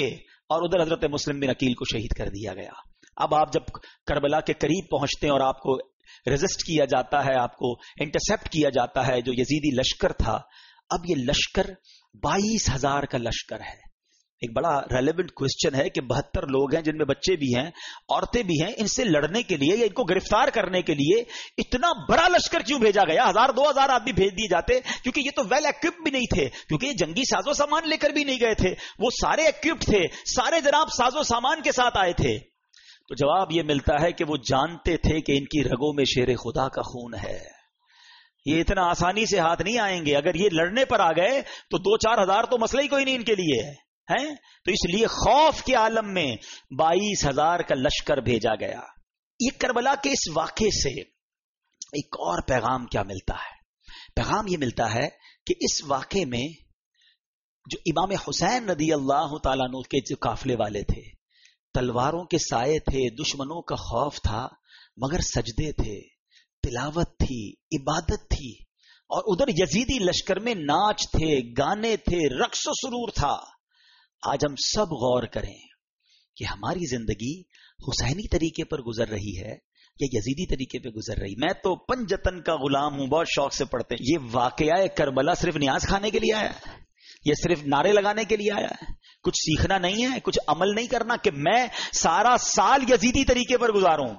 اور ادھر حضرت مسلم بن عقیل کو شہید کر دیا گیا. اب آپ جب کربلا کے قریب پہنچتے ہیں اور آپ کو ریزسٹ کیا جاتا ہے, آپ کو انٹرسپٹ کیا جاتا ہے جو یزیدی لشکر تھا, اب یہ لشکر بائیس ہزار کا لشکر ہے. ایک بڑا ریلیونٹ کوشچن ہے کہ بہتر لوگ ہیں جن میں بچے بھی ہیں, عورتیں بھی ہیں, ان سے لڑنے کے لیے یا ان کو گرفتار کرنے کے لیے اتنا بڑا لشکر کیوں بھیجا گیا؟ ہزار دو ہزار آدمی بھیج دیے جاتے, کیونکہ یہ تو ویل ایکوپڈ بھی نہیں تھے, کیونکہ یہ جنگی ساز و سامان لے کر بھی نہیں گئے تھے, وہ سارے ایکوپڈ تھے, سارے جناب ساز و سامان کے ساتھ آئے تھے. تو جواب یہ ملتا ہے کہ وہ جانتے تھے کہ ان کی رگوں میں شیر خدا کا خون ہے, یہ اتنا آسانی سے ہاتھ نہیں آئیں گے. اگر یہ لڑنے پر آ گئے تو دو چار ہزار تو مسئلہ ہی کوئی نہیں ان کے لیے ہے. تو اس لیے خوف کے عالم میں بائیس ہزار کا لشکر بھیجا گیا. یہ کربلا کے اس واقعے سے ایک اور پیغام کیا ملتا ہے؟ پیغام یہ ملتا ہے کہ اس واقعے میں جو امام حسین رضی اللہ تعالیٰ عنہ کے جو قافلے والے تھے, تلواروں کے سائے تھے, دشمنوں کا خوف تھا, مگر سجدے تھے, تلاوت تھی, عبادت تھی, اور ادھر یزیدی لشکر میں ناچ تھے, گانے تھے, رقص و سرور تھا. آج ہم سب غور کریں کہ ہماری زندگی حسینی طریقے پر گزر رہی ہے یا یزیدی طریقے پہ گزر رہی. میں تو پنجتن کا غلام ہوں, بہت شوق سے پڑھتے ہیں. یہ واقعہ کربلا صرف نیاز کھانے کے لیے آیا ہے, یہ صرف نعرے لگانے کے لیے آیا ہے, کچھ سیکھنا نہیں ہے, کچھ عمل نہیں کرنا کہ میں سارا سال یزیدی طریقے پر گزاروں.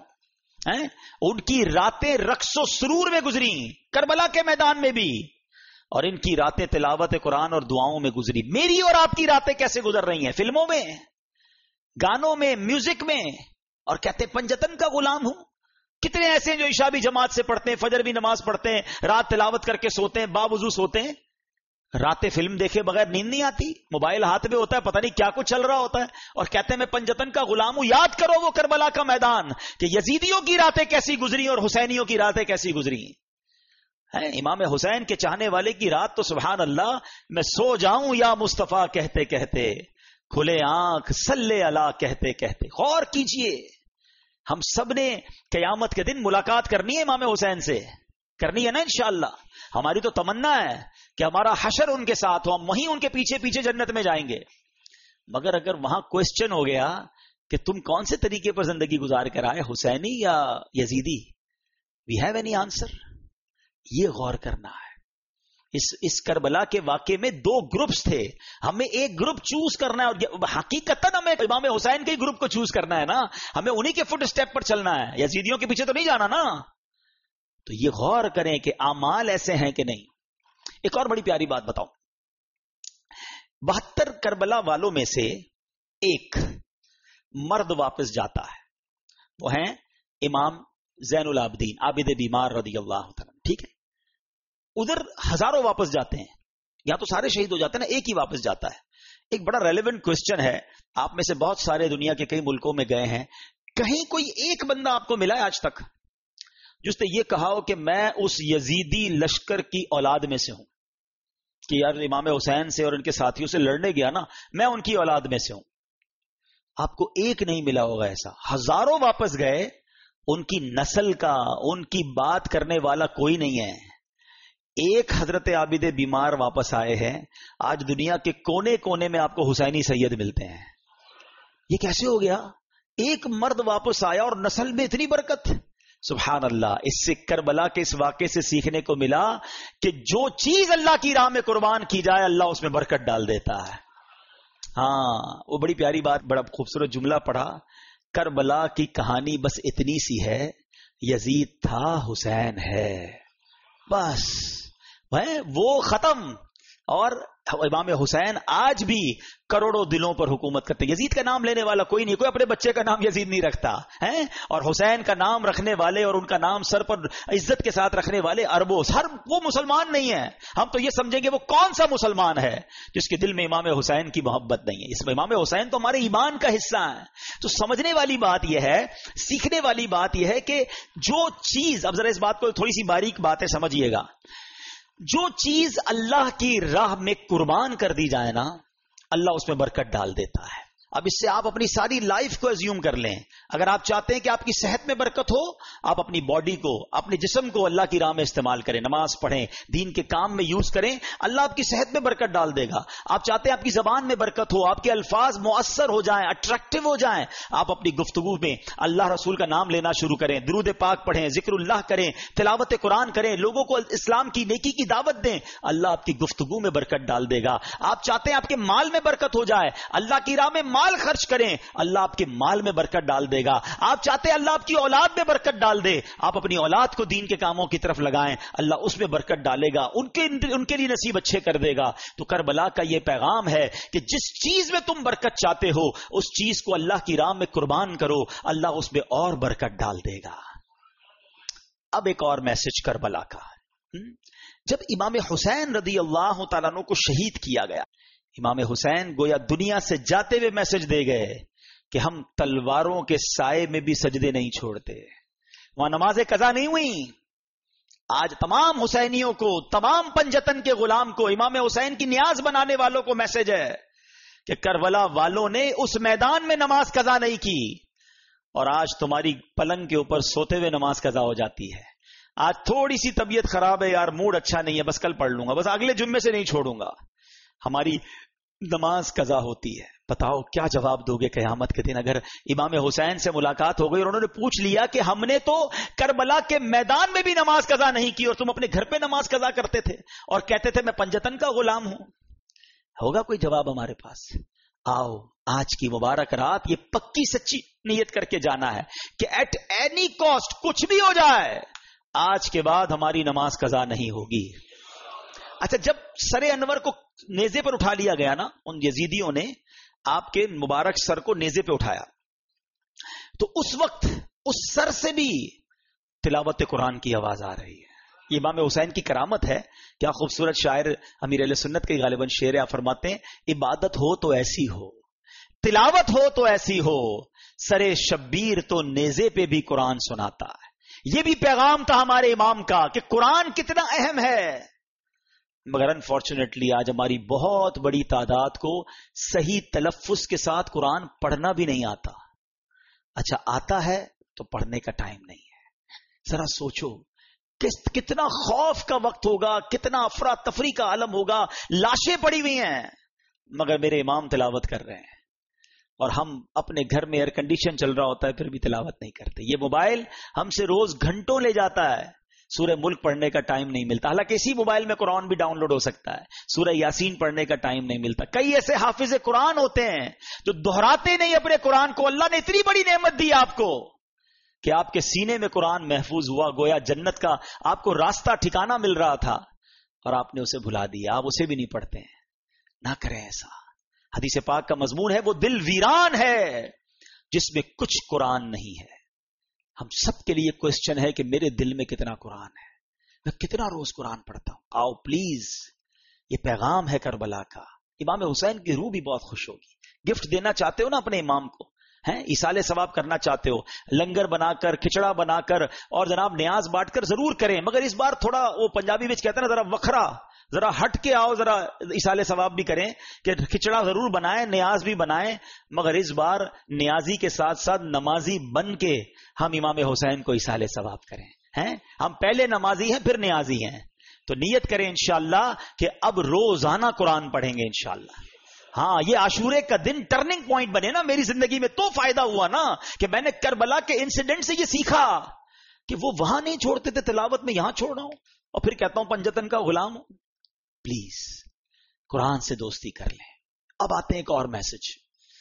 ان کی راتیں رقص و سرور میں گزری, کربلا کے میدان میں بھی, اور ان کی راتیں تلاوت قرآن اور دعاؤں میں گزری. میری اور آپ کی راتیں کیسے گزر رہی ہیں؟ فلموں میں, گانوں میں, میوزک میں, اور کہتے پنجتن کا غلام ہوں. کتنے ایسے ہیں جو عشاء بھی جماعت سے پڑھتے ہیں, فجر بھی نماز پڑھتے ہیں, رات تلاوت کر کے سوتے ہیں, باوضو سوتے ہیں, راتیں فلم دیکھے بغیر نیند نہیں آتی, موبائل ہاتھ میں ہوتا ہے, پتہ نہیں کیا کچھ چل رہا ہوتا ہے, اور کہتے ہیں میں پنجتن کا غلام ہوں. یاد کرو وہ کربلا کا میدان کہ یزیدیوں کی راتیں کیسی گزری اور حسینیوں کی راتیں کیسی گزری. امام حسین کے چاہنے والے کی رات تو سبحان اللہ, میں سو جاؤں یا مصطفیٰ کہتے کہتے, کھلے آنکھ صلی اللہ کہتے کہتے. غور کیجئے, ہم سب نے قیامت کے دن ملاقات کرنی ہے امام حسین سے, کرنی ہے نا انشاءاللہ. ہماری تو تمنا ہے کہ ہمارا حشر ان کے ساتھ ہو, ہم وہیں ان کے پیچھے پیچھے جنت میں جائیں گے. مگر اگر وہاں کوشچن ہو گیا کہ تم کون سے طریقے پر زندگی گزار کر آئے, حسینی یا یزیدی, وی ہیو اینی آنسر؟ یہ غور کرنا ہے. اس اس کربلا کے واقعے میں دو گروپس تھے, ہمیں ایک گروپ چوز کرنا ہے, اور حقیقتاً ہمیں امام حسین کے گروپ کو چوز کرنا ہے نا, ہمیں انہی کے فٹ اسٹیپ پر چلنا ہے, یزیدیوں کے پیچھے تو نہیں جانا نا. تو یہ غور کریں کہ اعمال ایسے ہیں کہ نہیں. ایک اور بڑی پیاری بات بتاؤں, بہتر کربلا والوں میں سے ایک مرد واپس جاتا ہے, وہ ہیں امام زین العابدین عابد بیمار رضی اللہ تعالیٰ. ٹھیک ہے, ادھر ہزاروں واپس جاتے ہیں, یا تو سارے شہید ہو جاتے ہیں نا, ایک ہی واپس جاتا ہے. ایک بڑا ریلیونٹ کوشچن ہے, آپ میں سے بہت سارے دنیا کے کئی ملکوں میں گئے ہیں, کہیں کوئی ایک بندہ آپ کو ملا ہے آج تک جس نے یہ کہا ہو کہ میں اس یزیدی لشکر کی اولاد میں سے ہوں, کہ یار امام حسین سے اور ان کے ساتھیوں سے لڑنے گیا نا, میں ان کی اولاد میں سے ہوں؟ آپ کو ایک نہیں ملا ہوگا ایسا. ہزاروں واپس گئے, ان کی نسل کا, ان کی بات کرنے والا کوئی نہیں ہے. ایک حضرت عابد بیمار واپس آئے ہیں, آج دنیا کے کونے کونے میں آپ کو حسینی سید ملتے ہیں. یہ کیسے ہو گیا؟ ایک مرد واپس آیا اور نسل میں اتنی برکت. سبحان اللہ. اس سے کربلا کے اس واقعے سے سیکھنے کو ملا کہ جو چیز اللہ کی راہ میں قربان کی جائے اللہ اس میں برکت ڈال دیتا ہے. ہاں, وہ بڑی پیاری بات, بڑا خوبصورت جملہ پڑھا, کربلا کی کہانی بس اتنی سی ہے, یزید تھا حسین ہے, بس وہ ختم. اور امام حسین آج بھی کروڑوں دلوں پر حکومت کرتے ہیں. یزید کا نام لینے والا کوئی نہیں, کوئی اپنے بچے کا نام یزید نہیں رکھتا ہے, اور حسین کا نام رکھنے والے اور ان کا نام سر پر عزت کے ساتھ رکھنے والے اربوں, ہر وہ مسلمان نہیں ہے. ہم تو یہ سمجھیں گے وہ کون سا مسلمان ہے جس کے دل میں امام حسین کی محبت نہیں ہے. اس میں امام حسین تو ہمارے ایمان کا حصہ ہے. تو سمجھنے والی بات یہ ہے, سیکھنے والی بات یہ ہے کہ جو چیز, اب ذرا اس بات کو تھوڑی سی باریک باتیں سمجھیے گا, جو چیز اللہ کی راہ میں قربان کر دی جائے نا, اللہ اس میں برکت ڈال دیتا ہے. اب اس سے آپ اپنی ساری لائف کو ایزیوم کر لیں. اگر آپ چاہتے ہیں کہ آپ کی صحت میں برکت ہو, آپ اپنی باڈی کو, اپنے جسم کو اللہ کی راہ میں استعمال کریں, نماز پڑھیں, دین کے کام میں یوز کریں, اللہ آپ کی صحت میں برکت ڈال دے گا. آپ چاہتے ہیں آپ کی زبان میں برکت ہو, آپ کے الفاظ مؤثر ہو جائیں, اٹریکٹیو ہو جائیں, آپ اپنی گفتگو میں اللہ رسول کا نام لینا شروع کریں, درود پاک پڑھیں, ذکر اللہ کریں, تلاوت قرآن کریں, لوگوں کو اسلام کی نیکی کی دعوت دیں, اللہ آپ کی گفتگو میں برکت ڈال دے گا. آپ چاہتے ہیں آپ کے مال میں برکت ہو جائے, اللہ کی راہ میں مال خرچ کریں, اللہ آپ کے مال میں برکت ڈال دے گا. آپ چاہتے ہیں اللہ آپ کی اولاد میں برکت ڈال دے, آپ اپنی اولاد کو دین کے کاموں کی طرف لگائیں, اللہ اس میں برکت ڈالے گا, ان کے ان کے لیے نصیب اچھے کر دے گا. تو کربلا کا یہ پیغام ہے کہ جس چیز میں تم برکت چاہتے ہو اس چیز کو اللہ کی راہ میں قربان کرو, اللہ اس میں اور برکت ڈال دے گا. اب ایک اور میسج کربلا کا. جب امام حسین رضی اللہ تعالیٰ عنہ کو شہید کیا گیا, امام حسین گویا دنیا سے جاتے ہوئے میسج دے گئے کہ ہم تلواروں کے سائے میں بھی سجدے نہیں چھوڑتے. وہاں نمازیں قضا نہیں ہوئی. آج تمام حسینیوں کو, تمام پنجتن کے غلام کو, امام حسین کی نیاز بنانے والوں کو میسج ہے کہ کربلا والوں نے اس میدان میں نماز قضا نہیں کی, اور آج تمہاری پلنگ کے اوپر سوتے ہوئے نماز قضا ہو جاتی ہے. آج تھوڑی سی طبیعت خراب ہے یار, موڈ اچھا نہیں ہے, بس کل پڑھ لوں گا, بس اگلے جمعے سے نہیں چھوڑوں گا, ہماری نماز قضا ہوتی ہے. بتاؤ کیا جواب دو گے قیامت کے دن اگر امام حسین سے ملاقات ہو گئی اور انہوں نے پوچھ لیا کہ ہم نے تو کربلا کے میدان میں بھی نماز قضا نہیں کی اور تم اپنے گھر پہ نماز قضا کرتے تھے اور کہتے تھے میں پنجتن کا غلام ہوں. ہوگا کوئی جواب ہمارے پاس؟ آؤ آج کی مبارک رات یہ پکی سچی نیت کر کے جانا ہے کہ ایٹ اینی کاسٹ کچھ بھی ہو جائے آج کے بعد ہماری نماز قضا نہیں ہوگی. اچھا, جب سر انور کو نیزے پر اٹھا لیا گیا نا, ان یزیدیوں نے آپ کے مبارک سر کو نیزے پہ اٹھایا, تو اس وقت اس سر سے بھی تلاوت قرآن کی آواز آ رہی ہے. یہ امام حسین کی کرامت ہے. کیا خوبصورت شاعر امیر اہل سنت کے غالباً شعر آپ فرماتے ہیں, عبادت ہو تو ایسی ہو, تلاوت ہو تو ایسی ہو, سرے شبیر تو نیزے پہ بھی قرآن سناتا ہے. یہ بھی پیغام تھا ہمارے امام کا کہ قرآن کتنا اہم ہے, مگر انفارچونیٹلی آج ہماری بہت بڑی تعداد کو صحیح تلفظ کے ساتھ قرآن پڑھنا بھی نہیں آتا. اچھا آتا ہے تو پڑھنے کا ٹائم نہیں ہے. ذرا سوچو کس کتنا خوف کا وقت ہوگا, کتنا افراتفری کا عالم ہوگا. لاشیں پڑی ہوئی ہیں مگر میرے امام تلاوت کر رہے ہیں, اور ہم اپنے گھر میں ایئر کنڈیشن چل رہا ہوتا ہے پھر بھی تلاوت نہیں کرتے. یہ موبائل ہم سے روز گھنٹوں لے جاتا ہے, سورہ ملک پڑھنے کا ٹائم نہیں ملتا. حالانکہ اسی موبائل میں قرآن بھی ڈاؤن لوڈ ہو سکتا ہے, سورہ یاسین پڑھنے کا ٹائم نہیں ملتا. کئی ایسے حافظ قرآن ہوتے ہیں جو دہراتے نہیں اپنے قرآن کو. اللہ نے اتنی بڑی نعمت دی آپ کو کہ آپ کے سینے میں قرآن محفوظ ہوا, گویا جنت کا آپ کو راستہ ٹھکانہ مل رہا تھا, اور آپ نے اسے بھلا دیا. آپ اسے بھی نہیں پڑھتے ہیں. نہ کریں ایسا. حدیث پاک کا مضمون ہے وہ دل ویران ہے جس میں کچھ قرآن نہیں ہے. ہم سب کے لیے کوشچن ہے کہ میرے دل میں کتنا قرآن ہے, میں کتنا روز قرآن پڑھتا ہوں. آؤ پلیز, یہ پیغام ہے کربلا کا. امام حسین کی روح بھی بہت خوش ہوگی. گفٹ دینا چاہتے ہو نا اپنے امام کو, ہیں ایصال ثواب کرنا چاہتے ہو, لنگر بنا کر, کھچڑا بنا کر اور جناب نیاز بانٹ کر ضرور کریں, مگر اس بار تھوڑا وہ پنجابی میں کہتے ہیں نا ذرا وکھرا, ذرا ہٹ کے آؤ, ذرا ایصال ثواب بھی کریں کہ کھچڑا ضرور بنائیں, نیاز بھی بنائیں, مگر اس بار نیازی کے ساتھ ساتھ نمازی بن کے ہم امام حسین کو ایصال ثواب کریں. ہیں ہم پہلے نمازی ہیں پھر نیازی ہیں, تو نیت کریں انشاءاللہ کہ اب روزانہ قرآن پڑھیں گے انشاءاللہ. ہاں, یہ عاشورے کا دن ٹرننگ پوائنٹ بنے نا میری زندگی میں, تو فائدہ ہوا نا کہ میں نے کربلا کے انسیڈنٹ سے یہ سیکھا کہ وہ وہاں نہیں چھوڑتے تھے تلاوت میں, یہاں چھوڑ رہا ہوں اور پھر کہتا ہوں پنجتن کا غلام ہوں. پلیز قرآن سے دوستی کر لیں. اب آتے ہیں ایک اور میسج.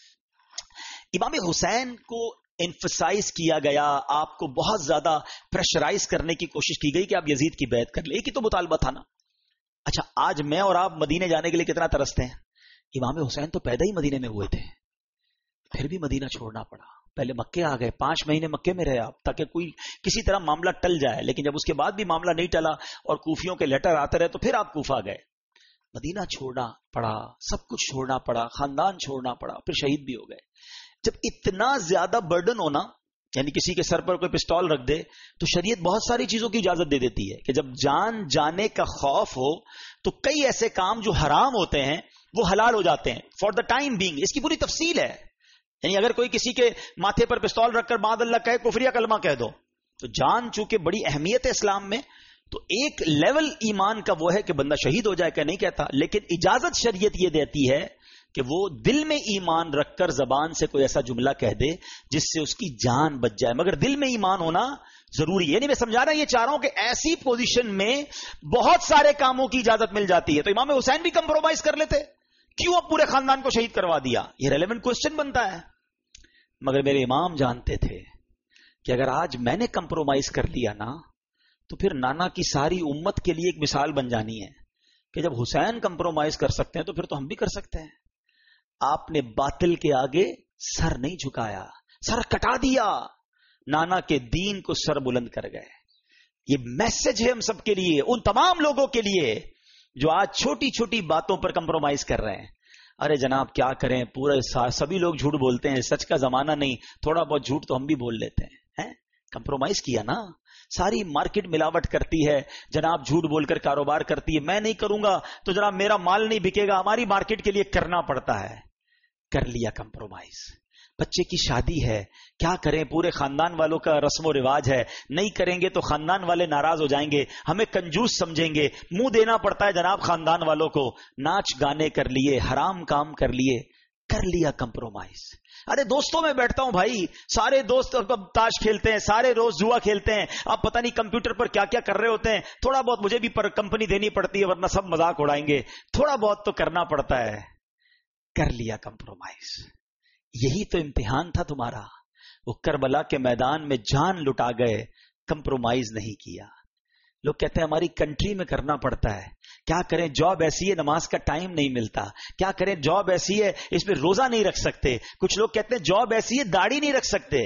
امام حسین کو انفسائز کیا گیا, آپ کو بہت زیادہ پریشرائز کرنے کی کوشش کی گئی کہ آپ یزید کی بیعت کر لیں. ایک ہی تو مطالبہ تھا نا. اچھا, آج میں اور آپ مدینے جانے کے لیے کتنا ترستے ہیں. امام حسین تو پیدا ہی مدینے میں ہوئے تھے, پھر بھی مدینہ چھوڑنا پڑا. پہلے مکے آ گئے, پانچ مہینے مکے میں رہے آپ تاکہ کوئی کسی طرح معاملہ ٹل جائے, لیکن جب اس کے بعد بھی معاملہ نہیں ٹلا اور کوفیوں کے لیٹر آتے رہے تو پھر آپ کوفہ گئے. مدینہ چھوڑنا پڑا, سب کچھ چھوڑنا پڑا, خاندان چھوڑنا پڑا, پھر شہید بھی ہو گئے. جب اتنا زیادہ برڈن ہونا, یعنی کسی کے سر پر کوئی پسٹول رکھ دے, تو شریعت بہت ساری چیزوں کی اجازت دے دیتی ہے کہ جب جان جانے کا خوف ہو تو کئی ایسے کام جو حرام ہوتے ہیں وہ حلال ہو جاتے ہیں فار دا ٹائم بینگ. اس کی پوری تفصیل ہے. یعنی اگر کوئی کسی کے ماتھے پر پستول رکھ کر بعد اللہ کہے کفریہ کلمہ کہہ دو، تو جان چونکہ بڑی اہمیت ہے اسلام میں، تو ایک لیول ایمان کا وہ ہے کہ بندہ شہید ہو جائے کہ نہیں کہتا، لیکن اجازت شریعت یہ دیتی ہے کہ وہ دل میں ایمان رکھ کر زبان سے کوئی ایسا جملہ کہہ دے جس سے اس کی جان بچ جائے، مگر دل میں ایمان ہونا ضروری ہے۔ یعنی میں سمجھا رہا یہ چاہ رہا ہوں کہ ایسی پوزیشن میں بہت سارے کاموں کی اجازت مل جاتی ہے، تو امام حسین بھی کمپرومائز کر لیتے، کیوں اب پورے خاندان کو شہید کروا دیا؟ یہ ریلیونٹ کوسچن بنتا ہے۔ مگر میرے امام جانتے تھے کہ اگر آج میں نے کمپرومائز کر لیا نا تو پھر نانا کی ساری امت کے لیے ایک مثال بن جانی ہے کہ جب حسین کمپرومائز کر سکتے ہیں تو پھر تو ہم بھی کر سکتے ہیں۔ آپ نے باطل کے آگے سر نہیں جھکایا، سر کٹا دیا، نانا کے دین کو سر بلند کر گئے۔ یہ میسج ہے ہم سب کے لیے، ان تمام لوگوں کے لیے جو آج چھوٹی چھوٹی باتوں پر کمپرومائز کر رہے ہیں۔ ارے جناب کیا کریں، پورے سبھی لوگ جھوٹ بولتے ہیں، سچ کا زمانہ نہیں، تھوڑا بہت جھوٹ تو ہم بھی بول لیتے ہیں۔ کمپرومائز کیا نا، ساری مارکیٹ ملاوٹ کرتی ہے جناب، جھوٹ بول کر کاروبار کرتی ہے، میں نہیں کروں گا تو جناب میرا مال نہیں بکے گا، ہماری مارکیٹ کے لیے کرنا پڑتا ہے۔ کر لیا کمپرومائز۔ بچے کی شادی ہے، کیا کریں، پورے خاندان والوں کا رسم و رواج ہے، نہیں کریں گے تو خاندان والے ناراض ہو جائیں گے، ہمیں کنجوس سمجھیں گے، منہ دینا پڑتا ہے جناب خاندان والوں کو۔ ناچ گانے کر لیے، حرام کام کر لیے، کر لیا کمپرومائز۔ ارے دوستوں میں بیٹھتا ہوں بھائی، سارے دوست تاش کھیلتے ہیں، سارے روز جوا کھیلتے ہیں، آپ پتہ نہیں کمپیوٹر پر کیا کیا کر رہے ہوتے ہیں، تھوڑا بہت مجھے بھی پر کمپنی دینی پڑتی ہے ورنہ سب مذاق اڑائیں گے، تھوڑا بہت تو کرنا پڑتا ہے۔ کر لیا کمپرومائز۔ یہی تو امتحان تھا تمہارا، وہ کربلا کے میدان میں جان لٹا گئے، کمپرومائز نہیں کیا۔ لوگ کہتے ہیں ہماری کنٹری میں کرنا پڑتا ہے، کیا کریں، جاب ایسی ہے نماز کا ٹائم نہیں ملتا، کیا کریں، جاب ایسی ہے اس میں روزہ نہیں رکھ سکتے، کچھ لوگ کہتے ہیں جاب ایسی ہے داڑھی نہیں رکھ سکتے۔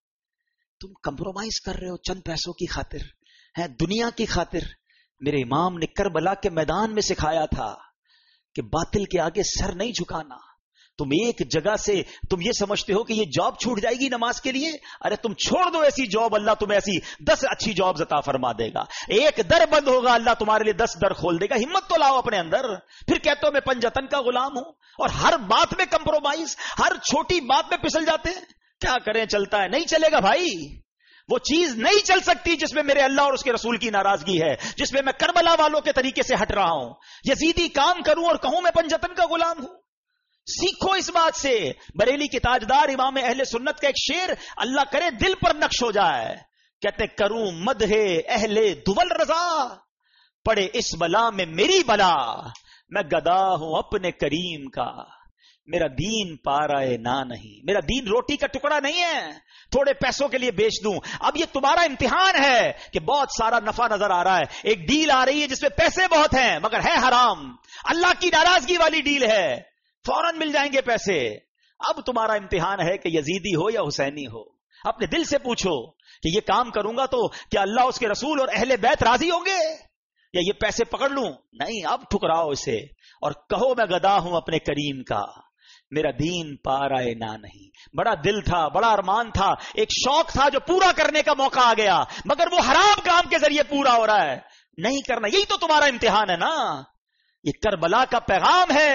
تم کمپرومائز کر رہے ہو چند پیسوں کی خاطر، ہے دنیا کی خاطر۔ میرے امام نے کربلا کے میدان میں سکھایا تھا کہ باطل کے آگے سر نہیں جھکانا۔ تم ایک جگہ سے تم یہ سمجھتے ہو کہ یہ جاب چھوٹ جائے گی نماز کے لیے، ارے تم چھوڑ دو ایسی جاب، اللہ تمہیں ایسی دس اچھی جاب عطا فرما دے گا۔ ایک در بند ہوگا، اللہ تمہارے لیے دس در کھول دے گا۔ ہمت تو لاؤ اپنے اندر۔ پھر کہتے ہو میں پنجتن کا غلام ہوں، اور ہر بات میں کمپرومائز، ہر چھوٹی بات میں پھسل جاتے ہیں۔ کیا کریں، چلتا ہے، نہیں چلے گا بھائی، وہ چیز نہیں چل سکتی جس میں میرے اللہ اور اس کے رسول کی ناراضگی ہے، جس میں میں کربلا والوں کے طریقے سے ہٹ رہا ہوں۔ یزیدی کام کروں اور کہوں میں پنجتن کا غلام ہوں؟ سیکھو اس بات سے۔ بریلی کے تاجدار امام اہل سنت کا ایک شعر اللہ کرے دل پر نقش ہو جائے، کہتے کروں مدح اہل دول رضا، پڑے اس بلا میں میری بلا، میں گدا ہوں اپنے کریم کا، میرا دین پارائے نہ نہیں، میرا دین روٹی کا ٹکڑا نہیں ہے تھوڑے پیسوں کے لیے بیچ دوں۔ اب یہ تمہارا امتحان ہے کہ بہت سارا نفع نظر آ رہا ہے، ایک ڈیل آ رہی ہے جس میں پیسے بہت ہیں مگر ہے حرام، اللہ کی ناراضگی والی ڈیل ہے، فوراً مل جائیں گے پیسے۔ اب تمہارا امتحان ہے کہ یزیدی ہو یا حسینی ہو، اپنے دل سے پوچھو کہ یہ کام کروں گا تو کیا اللہ اس کے رسول اور اہل بیت راضی ہوں گے، یا یہ پیسے پکڑ لوں؟ نہیں، اب ٹھکراؤ اسے اور کہو میں گدا ہوں اپنے کریم کا، میرا دین پارائے نہ نہیں۔ بڑا دل تھا، بڑا ارمان تھا، ایک شوق تھا جو پورا کرنے کا موقع آ گیا، مگر وہ حرام کام کے ذریعے پورا ہو رہا ہے، نہیں کرنا۔ یہی تو تمہارا امتحان ہے نا، یہ کربلا کا پیغام ہے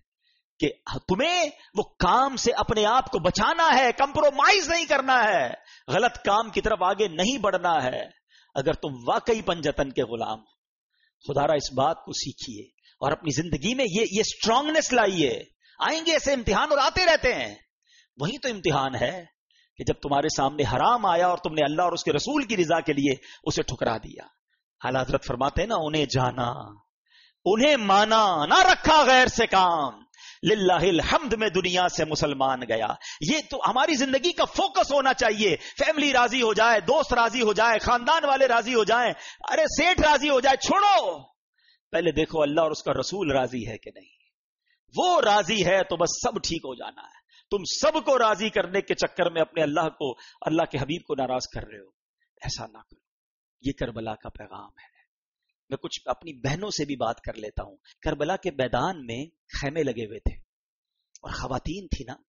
کہ تمہیں وہ کام سے اپنے آپ کو بچانا ہے، کمپرومائز نہیں کرنا ہے، غلط کام کی طرف آگے نہیں بڑھنا ہے۔ اگر تم واقعی پنجتن کے غلام، خدا را اس بات کو سیکھیے اور اپنی زندگی میں یہ یہ اسٹرانگنیس لائیے۔ آئیں گے ایسے امتحان اور آتے رہتے ہیں، وہی تو امتحان ہے کہ جب تمہارے سامنے حرام آیا اور تم نے اللہ اور اس کے رسول کی رضا کے لیے اسے ٹھکرا دیا۔ اعلیٰ حضرت فرماتے ہیں نا، انہیں جانا، انہیں مانا، نہ رکھا غیر سے کام، للہ الحمد میں دنیا سے مسلمان گیا۔ یہ تو ہماری زندگی کا فوکس ہونا چاہیے۔ فیملی راضی ہو جائے، دوست راضی ہو جائے، خاندان والے راضی ہو جائیں، ارے سیٹھ راضی ہو جائے، چھوڑو، پہلے دیکھو اللہ اور اس کا رسول راضی ہے کہ نہیں۔ وہ راضی ہے تو بس سب ٹھیک ہو جانا ہے۔ تم سب کو راضی کرنے کے چکر میں اپنے اللہ کو، اللہ کے حبیب کو ناراض کر رہے ہو، ایسا نہ کرو۔ یہ کربلا کا پیغام ہے۔ میں کچھ اپنی بہنوں سے بھی بات کر لیتا ہوں۔ کربلا کے میدان میں خیمے لگے ہوئے تھے اور خواتین تھی نا،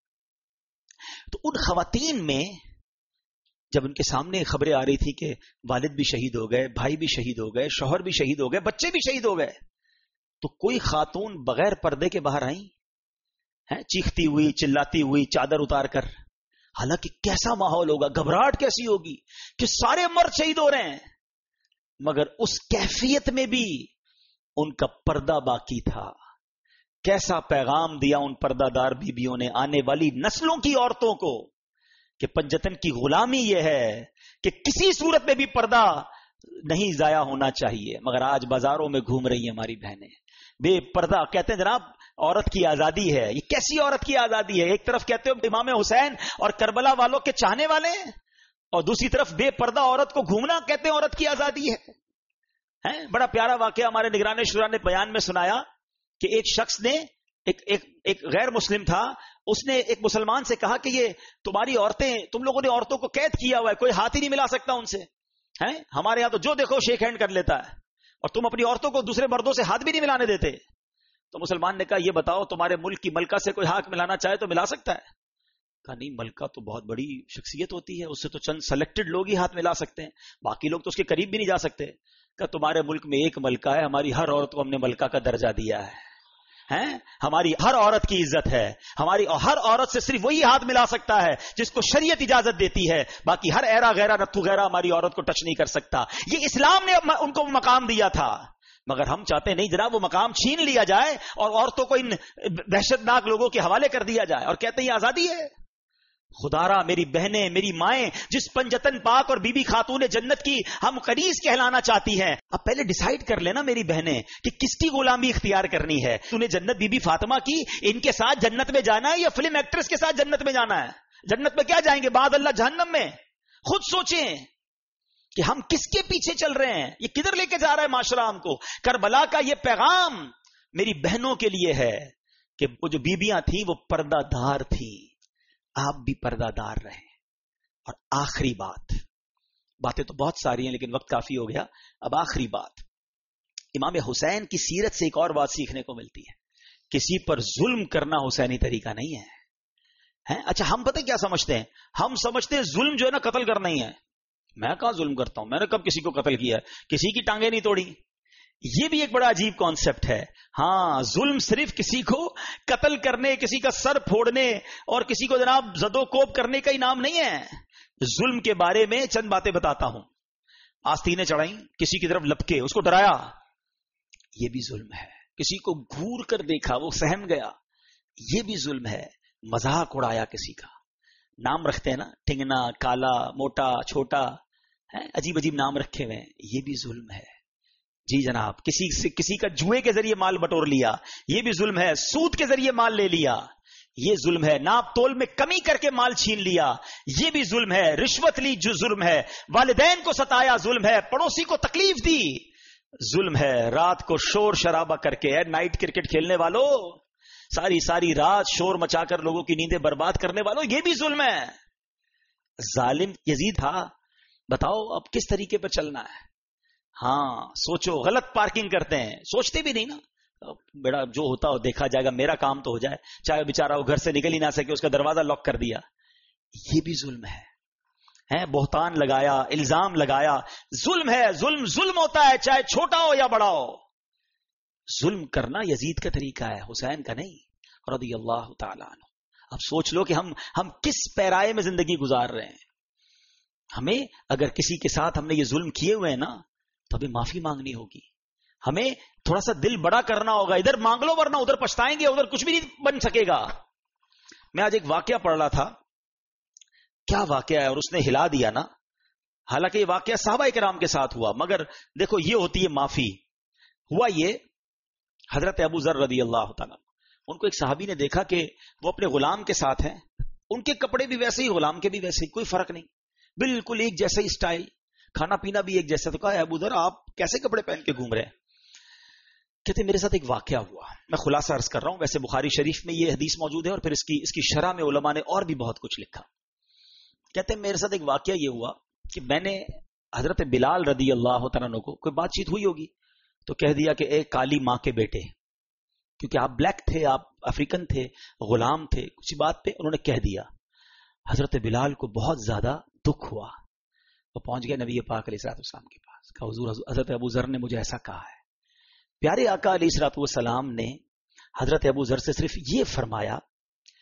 تو ان خواتین میں جب ان کے سامنے خبریں آ رہی تھی کہ والد بھی شہید ہو گئے، بھائی بھی شہید ہو گئے، شوہر بھی شہید ہو گئے، بچے بھی شہید ہو گئے، تو کوئی خاتون بغیر پردے کے باہر آئیں ہے چیختی ہوئی چلاتی ہوئی چادر اتار کر. حالانکہ کیسا ماحول ہوگا, گھبراہٹ کیسی ہوگی کہ سارے مرد شہید ہو رہے ہیں, مگر اس کیفیت میں بھی ان کا پردہ باقی تھا. کیسا پیغام دیا ان پردہ دار بیبیوں نے آنے والی نسلوں کی عورتوں کو کہ پنجتن کی غلامی یہ ہے کہ کسی صورت میں بھی پردہ نہیں ضائع ہونا چاہیے. مگر آج بازاروں میں گھوم رہی ہیں ہماری بہنیں بے پردہ, کہتے ہیں جناب عورت کی آزادی ہے. یہ کیسی عورت کی آزادی ہے؟ ایک طرف کہتے ہو امام حسین اور کربلا والوں کے چاہنے والے ہیں, اور دوسری طرف بے پردہ عورت کو گھومنا کہتے ہیں عورت کی آزادی ہے. ہیں بڑا پیارا واقعہ ہمارے نگران شورا نے بیان میں سنایا کہ ایک شخص نے ایک, ایک, ایک غیر مسلم تھا, اس نے ایک مسلمان سے کہا کہ یہ تمہاری عورتیں, تم لوگوں نے عورتوں کو قید کیا ہوا ہے, کوئی ہاتھ ہی نہیں ملا سکتا ان سے. ہیں ہمارے یہاں تو جو دیکھو شیک ہینڈ کر لیتا ہے, اور تم اپنی عورتوں کو دوسرے مردوں سے ہاتھ بھی نہیں ملانے دیتے. تو مسلمان نے کہا یہ بتاؤ تمہارے ملک کی ملکہ سے کوئی ہاتھ ملانا چاہے تو ملا سکتا ہے؟ کہا نہیں, ملکہ تو بہت بڑی شخصیت ہوتی ہے, اس سے تو چند سلیکٹڈ لوگ ہی ہاتھ ملا سکتے ہیں, باقی لوگ تو اس کے قریب بھی نہیں جا سکتے. کہ تمہارے ملک میں ایک ملکہ ہے, ہماری ہر عورت کو ہم نے ملکہ کا درجہ دیا ہے, ہیں ہماری ہر عورت کی عزت ہے, ہماری ہر عورت سے صرف وہی ہاتھ ملا سکتا ہے جس کو شریعت اجازت دیتی ہے, باقی ہر ایرا غیرہ نتھو غیرہ ہماری عورت کو ٹچ نہیں کر سکتا. یہ اسلام نے ان کو مقام دیا تھا, مگر ہم چاہتے نہیں جناب وہ مقام چھین لیا جائے اور عورتوں کو ان وحشت ناک لوگوں کے حوالے کر دیا جائے, اور کہتے ہیں یہ آزادی ہے. خدارا میری بہنیں, میری مائیں, جس پنجتن پاک اور بی بی خاتون جنت کی ہم قریض کہلانا چاہتی ہیں, اب پہلے ڈیسائیڈ کر لینا میری بہنیں کہ کس کی غلامی اختیار کرنی ہے. تو نے جنت بی بی فاطمہ کی, ان کے ساتھ جنت میں جانا ہے یا فلم ایکٹریس کے ساتھ جنت میں جانا ہے؟ جنت میں کیا جائیں گے, بعد اللہ جہنم میں. خود سوچیں کہ ہم کس کے پیچھے چل رہے ہیں, یہ کدھر لے کے جا رہا ہے معاشرہ ہم کو. کربلا کا یہ پیغام میری بہنوں کے لیے ہے کہ وہ جو بیبیاں تھیں وہ پردہ دار تھیں, آپ بھی پردہ دار رہیں. اور آخری بات, باتیں تو بہت ساری ہیں لیکن وقت کافی ہو گیا, اب آخری بات, امام حسین کی سیرت سے ایک اور بات سیکھنے کو ملتی ہے, کسی پر ظلم کرنا حسینی طریقہ نہیں ہے. ہیں اچھا ہم پتہ کیا سمجھتے ہیں, ہم سمجھتے ہیں ظلم جو ہے نا قتل کرنا ہی ہے. میں کہاں ظلم کرتا ہوں, میں نے کب کسی کو قتل کیا ہے, کسی کی ٹانگیں نہیں توڑی. یہ بھی ایک بڑا عجیب کانسیپٹ ہے. ہاں ظلم صرف کسی کو قتل کرنے, کسی کا سر پھوڑنے اور کسی کو جناب زد و کوب کرنے کا انعام نہیں ہے. ظلم کے بارے میں چند باتیں بتاتا ہوں. آستینیں چڑھائیں, کسی کی طرف لپکے, اس کو ڈرایا, یہ بھی ظلم ہے. کسی کو گھور کر دیکھا, وہ سہم گیا, یہ بھی ظلم ہے. مذاق اڑایا کسی کا, نام رکھتے ہیں نا, ٹنگنا, کالا, موٹا, چھوٹا, عجیب عجیب نام رکھے ہوئے, یہ بھی ظلم ہے. جی جناب, کسی سے کسی کا جوئے کے ذریعے مال بٹور لیا, یہ بھی ظلم ہے. سود کے ذریعے مال لے لیا, یہ ظلم ہے. ناپ تول میں کمی کر کے مال چھین لیا, یہ بھی ظلم ہے. رشوت لی, جو ظلم ہے. والدین کو ستایا, ظلم ہے. پڑوسی کو تکلیف دی, ظلم ہے. رات کو شور شرابہ کر کے, نائٹ کرکٹ کھیلنے والوں, ساری ساری رات شور مچا کر لوگوں کی نیندیں برباد کرنے والوں, یہ بھی ظلم ہے. ظالم یزید تھا, بتاؤ اب کس طریقے پر چلنا ہے. ہاں سوچو, غلط پارکنگ کرتے ہیں, سوچتے بھی نہیں نا, بیڑا جو ہوتا ہو دیکھا جائے گا, میرا کام تو ہو جائے, چاہے بیچارہ وہ گھر سے نکل ہی نہ سکے, اس کا دروازہ لاک کر دیا, یہ بھی ظلم ہے. ہیں بہتان لگایا, الزام لگایا, ظلم ہے. ظلم ظلم ہوتا ہے, چاہے چھوٹا ہو یا بڑا ہو. ظلم کرنا یزید کا طریقہ ہے, حسین کا نہیں, رضی اللہ تعالیٰ عنہ. اب سوچ لو کہ ہم ہم کس پیرائے میں زندگی گزار رہے ہیں. ہمیں اگر کسی کے ساتھ ہم نے یہ ظلم کیے ہوئے ہیں نا, تو ابھی معافی مانگنی ہوگی. ہمیں تھوڑا سا دل بڑا کرنا ہوگا. ادھر مانگ لو ورنہ ادھر پچھتائیں گے, ادھر کچھ بھی نہیں بن سکے گا. میں آج ایک واقعہ پڑھ رہا تھا, کیا واقعہ ہے, اور اس نے ہلا دیا نا. حالانکہ یہ واقعہ صحابہ کرام کے ساتھ ہوا, مگر دیکھو یہ ہوتی ہے معافی. ہوا یہ, حضرت ابو ذر رضی اللہ تعالیٰ, ان کو ایک صحابی نے دیکھا کہ وہ اپنے غلام کے ساتھ ہیں, ان کے کپڑے بھی ویسے ہی, غلام کے بھی ویسے ہی, کوئی فرق نہیں, بالکل ایک جیسا ہی اسٹائل, کھانا پینا بھی ایک جیسا. تو کہا ابو ذر آپ کیسے کپڑے پہن کے گھوم رہے ہیں؟ کہتے میرے ساتھ ایک واقعہ ہوا, میں خلاصہ عرض کر رہا ہوں, ویسے بخاری شریف میں یہ حدیث موجود ہے اور پھر اس کی اس کی شرح میں علماء نے اور بھی بہت کچھ لکھا. کہتے میرے ساتھ ایک واقعہ یہ ہوا کہ میں نے حضرت بلال رضی اللہ تعالیٰ عنہ کو, کوئی بات چیت ہوئی ہوگی تو کہہ دیا کہ اے کالی ماں کے بیٹے, کیونکہ آپ بلیک تھے, آپ افریقن تھے, غلام تھے, کچھ بات پہ انہوں نے کہہ دیا. حضرت بلال کو بہت زیادہ دکھ ہوا, وہ پہنچ گئے نبی پاک علیہ الصلوۃ والسلام کے پاس, کہا حضور حضرت ابو ذر نے مجھے ایسا کہا ہے. پیارے آقا علیہ الصلوۃ والسلام نے حضرت ابو ذر سے صرف یہ فرمایا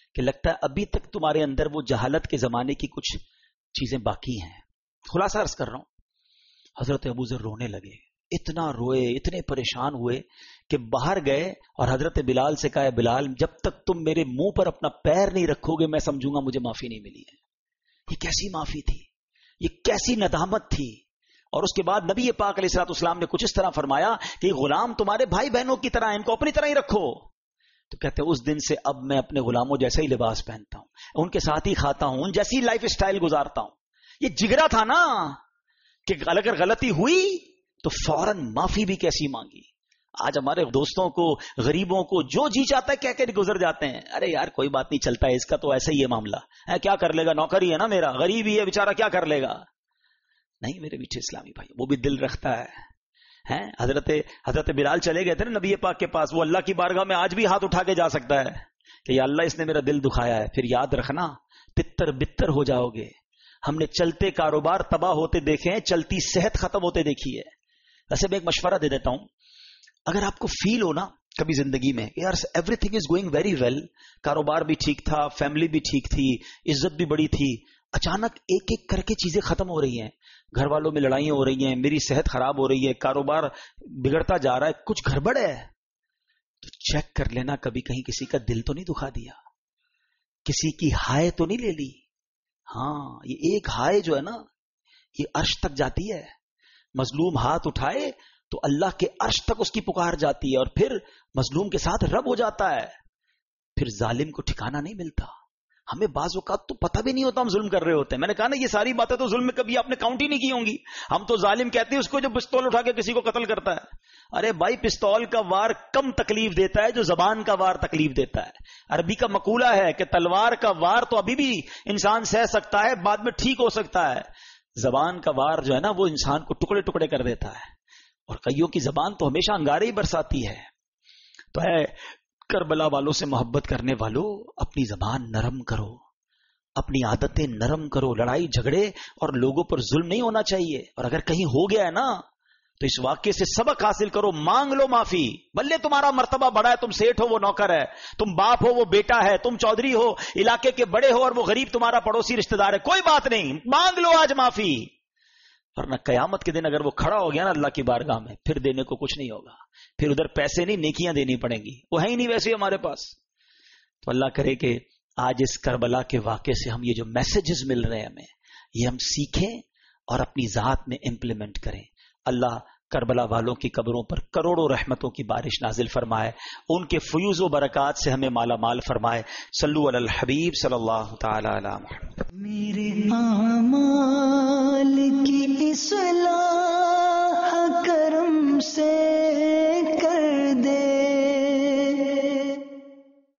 کہ لگتا ہے ابھی تک تمہارے اندر وہ جہالت کے زمانے کی کچھ چیزیں باقی ہیں. خلاصہ عرض کر رہا ہوں، حضرت ابو ذر رونے لگے، اتنا روئے، اتنے پریشان ہوئے کہ باہر گئے اور حضرت بلال سے کہا، بلال جب تک تم میرے منہ پر اپنا پیر نہیں رکھو گے میں سمجھوں گا مجھے معافی نہیں ملی ہے. یہ کیسی معافی تھی، یہ کیسی ندامت تھی. اور اس کے بعد نبی پاک علیہ الصلوۃ والسلام نے کچھ اس طرح فرمایا کہ یہ غلام تمہارے بھائی بہنوں کی طرح، ان کو اپنی طرح ہی رکھو. تو کہتے ہیں اس دن سے اب میں اپنے غلاموں جیسا ہی لباس پہنتا ہوں، ان کے ساتھ ہی کھاتا ہوں، ان جیسی لائف اسٹائل گزارتا ہوں. یہ جگرا تھا نا کہ اگر غلطی ہوئی تو فوراً معافی بھی کیسی مانگی. آج ہمارے دوستوں کو، غریبوں کو جو جی چاہتا ہے کہہ کے گزر جاتے ہیں، ارے یار کوئی بات نہیں، چلتا ہے، اس کا تو ایسا ہی ہے معاملہ ہے، کیا کر لے گا، نوکر ہی ہے نا میرا، غریب ہی ہے بیچارہ، کیا کر لے گا. نہیں میرے میٹھے اسلامی بھائی، وہ بھی دل رکھتا ہے. ہیں حضرت حضرت بلال چلے گئے تھے نا نبی پاک کے پاس، وہ اللہ کی بارگاہ میں آج بھی ہاتھ اٹھا کے جا سکتا ہے کہ یا اللہ اس نے میرا دل دکھایا ہے. پھر یاد رکھنا تتر بتر ہو جاؤ گے. ہم نے چلتے کاروبار تباہ ہوتے دیکھے ہیں، چلتی صحت ختم ہوتے دیکھی ہے. ویسے میں ایک مشورہ دے دیتا ہوں، اگر آپ کو فیل ہو نا کبھی زندگی میں یار everything is going very well, کاروبار بھی ٹھیک تھا، فیملی بھی ٹھیک تھی، عزت بھی بڑی تھی، اچانک ایک ایک کر کے چیزیں ختم ہو رہی ہیں، گھر والوں میں لڑائیاں ہو رہی ہیں، میری صحت خراب ہو رہی ہے، کاروبار بگڑتا جا رہا ہے، کچھ گڑبڑ ہے، تو چیک کر لینا کبھی کہیں کسی کا دل تو نہیں دکھا دیا، کسی کی ہائے تو نہیں لے لی. ہاں یہ ایک ہائے جو ہے نا یہ عرش تک جاتی ہے. مظلوم ہاتھ اٹھائے تو اللہ کے عرش تک اس کی پکار جاتی ہے، اور پھر مظلوم کے ساتھ رب ہو جاتا ہے. پھر ظالم کو ٹھکانہ نہیں ملتا. ہمیں بعض اوقات تو پتہ بھی نہیں ہوتا ہم ظلم کر رہے ہوتے ہیں. میں نے کہا نا یہ ساری باتیں تو ظلم میں کبھی آپ نے کاؤنٹ ہی نہیں کی ہوں گی. ہم تو ظالم کہتے ہیں اس کو جو پستول اٹھا کے کسی کو قتل کرتا ہے. ارے بھائی پستول کا وار کم تکلیف دیتا ہے جو زبان کا وار تکلیف دیتا ہے. عربی کا مقولہ ہے کہ تلوار کا وار تو ابھی بھی انسان سہ سکتا ہے، بعد میں ٹھیک ہو سکتا ہے، زبان کا وار جو ہے نا وہ انسان کو ٹکڑے ٹکڑے کر دیتا ہے. اور کئیوں کی زبان تو ہمیشہ انگارے ہی برساتی ہے. تو ہے کربلا والوں سے محبت کرنے والوں، اپنی زبان نرم کرو، اپنی عادتیں نرم کرو. لڑائی جھگڑے اور لوگوں پر ظلم نہیں ہونا چاہیے. اور اگر کہیں ہو گیا ہے نا تو اس واقعے سے سبق حاصل کرو، مانگ لو معافی. بلے تمہارا مرتبہ بڑا ہے، تم سیٹھ ہو وہ نوکر ہے، تم باپ ہو وہ بیٹا ہے، تم چودھری ہو علاقے کے بڑے ہو اور وہ غریب تمہارا پڑوسی رشتہ دار ہے، کوئی بات نہیں، مانگ لو آج معافی. ورنہ قیامت کے دن اگر وہ کھڑا ہو گیا نا اللہ کی بارگاہ میں، پھر دینے کو کچھ نہیں ہوگا. پھر ادھر پیسے نہیں، نیکیاں دینی پڑیں گی، وہ ہے ہی نہیں ویسے ہمارے پاس. تو اللہ کرے کہ آج اس کربلا کے واقعے سے ہم یہ جو میسیجز مل رہے ہیں ہمیں، یہ ہم سیکھیں اور اپنی ذات میں امپلیمنٹ کریں. اللہ کربلا والوں کی قبروں پر کروڑوں رحمتوں کی بارش نازل فرمائے، ان کے فیوز و برکات سے ہمیں مالا مال فرمائے. صلو علی الحبیب صلی اللہ تعالی علی محمد. میرے اعمال کی اصلاح کرم سے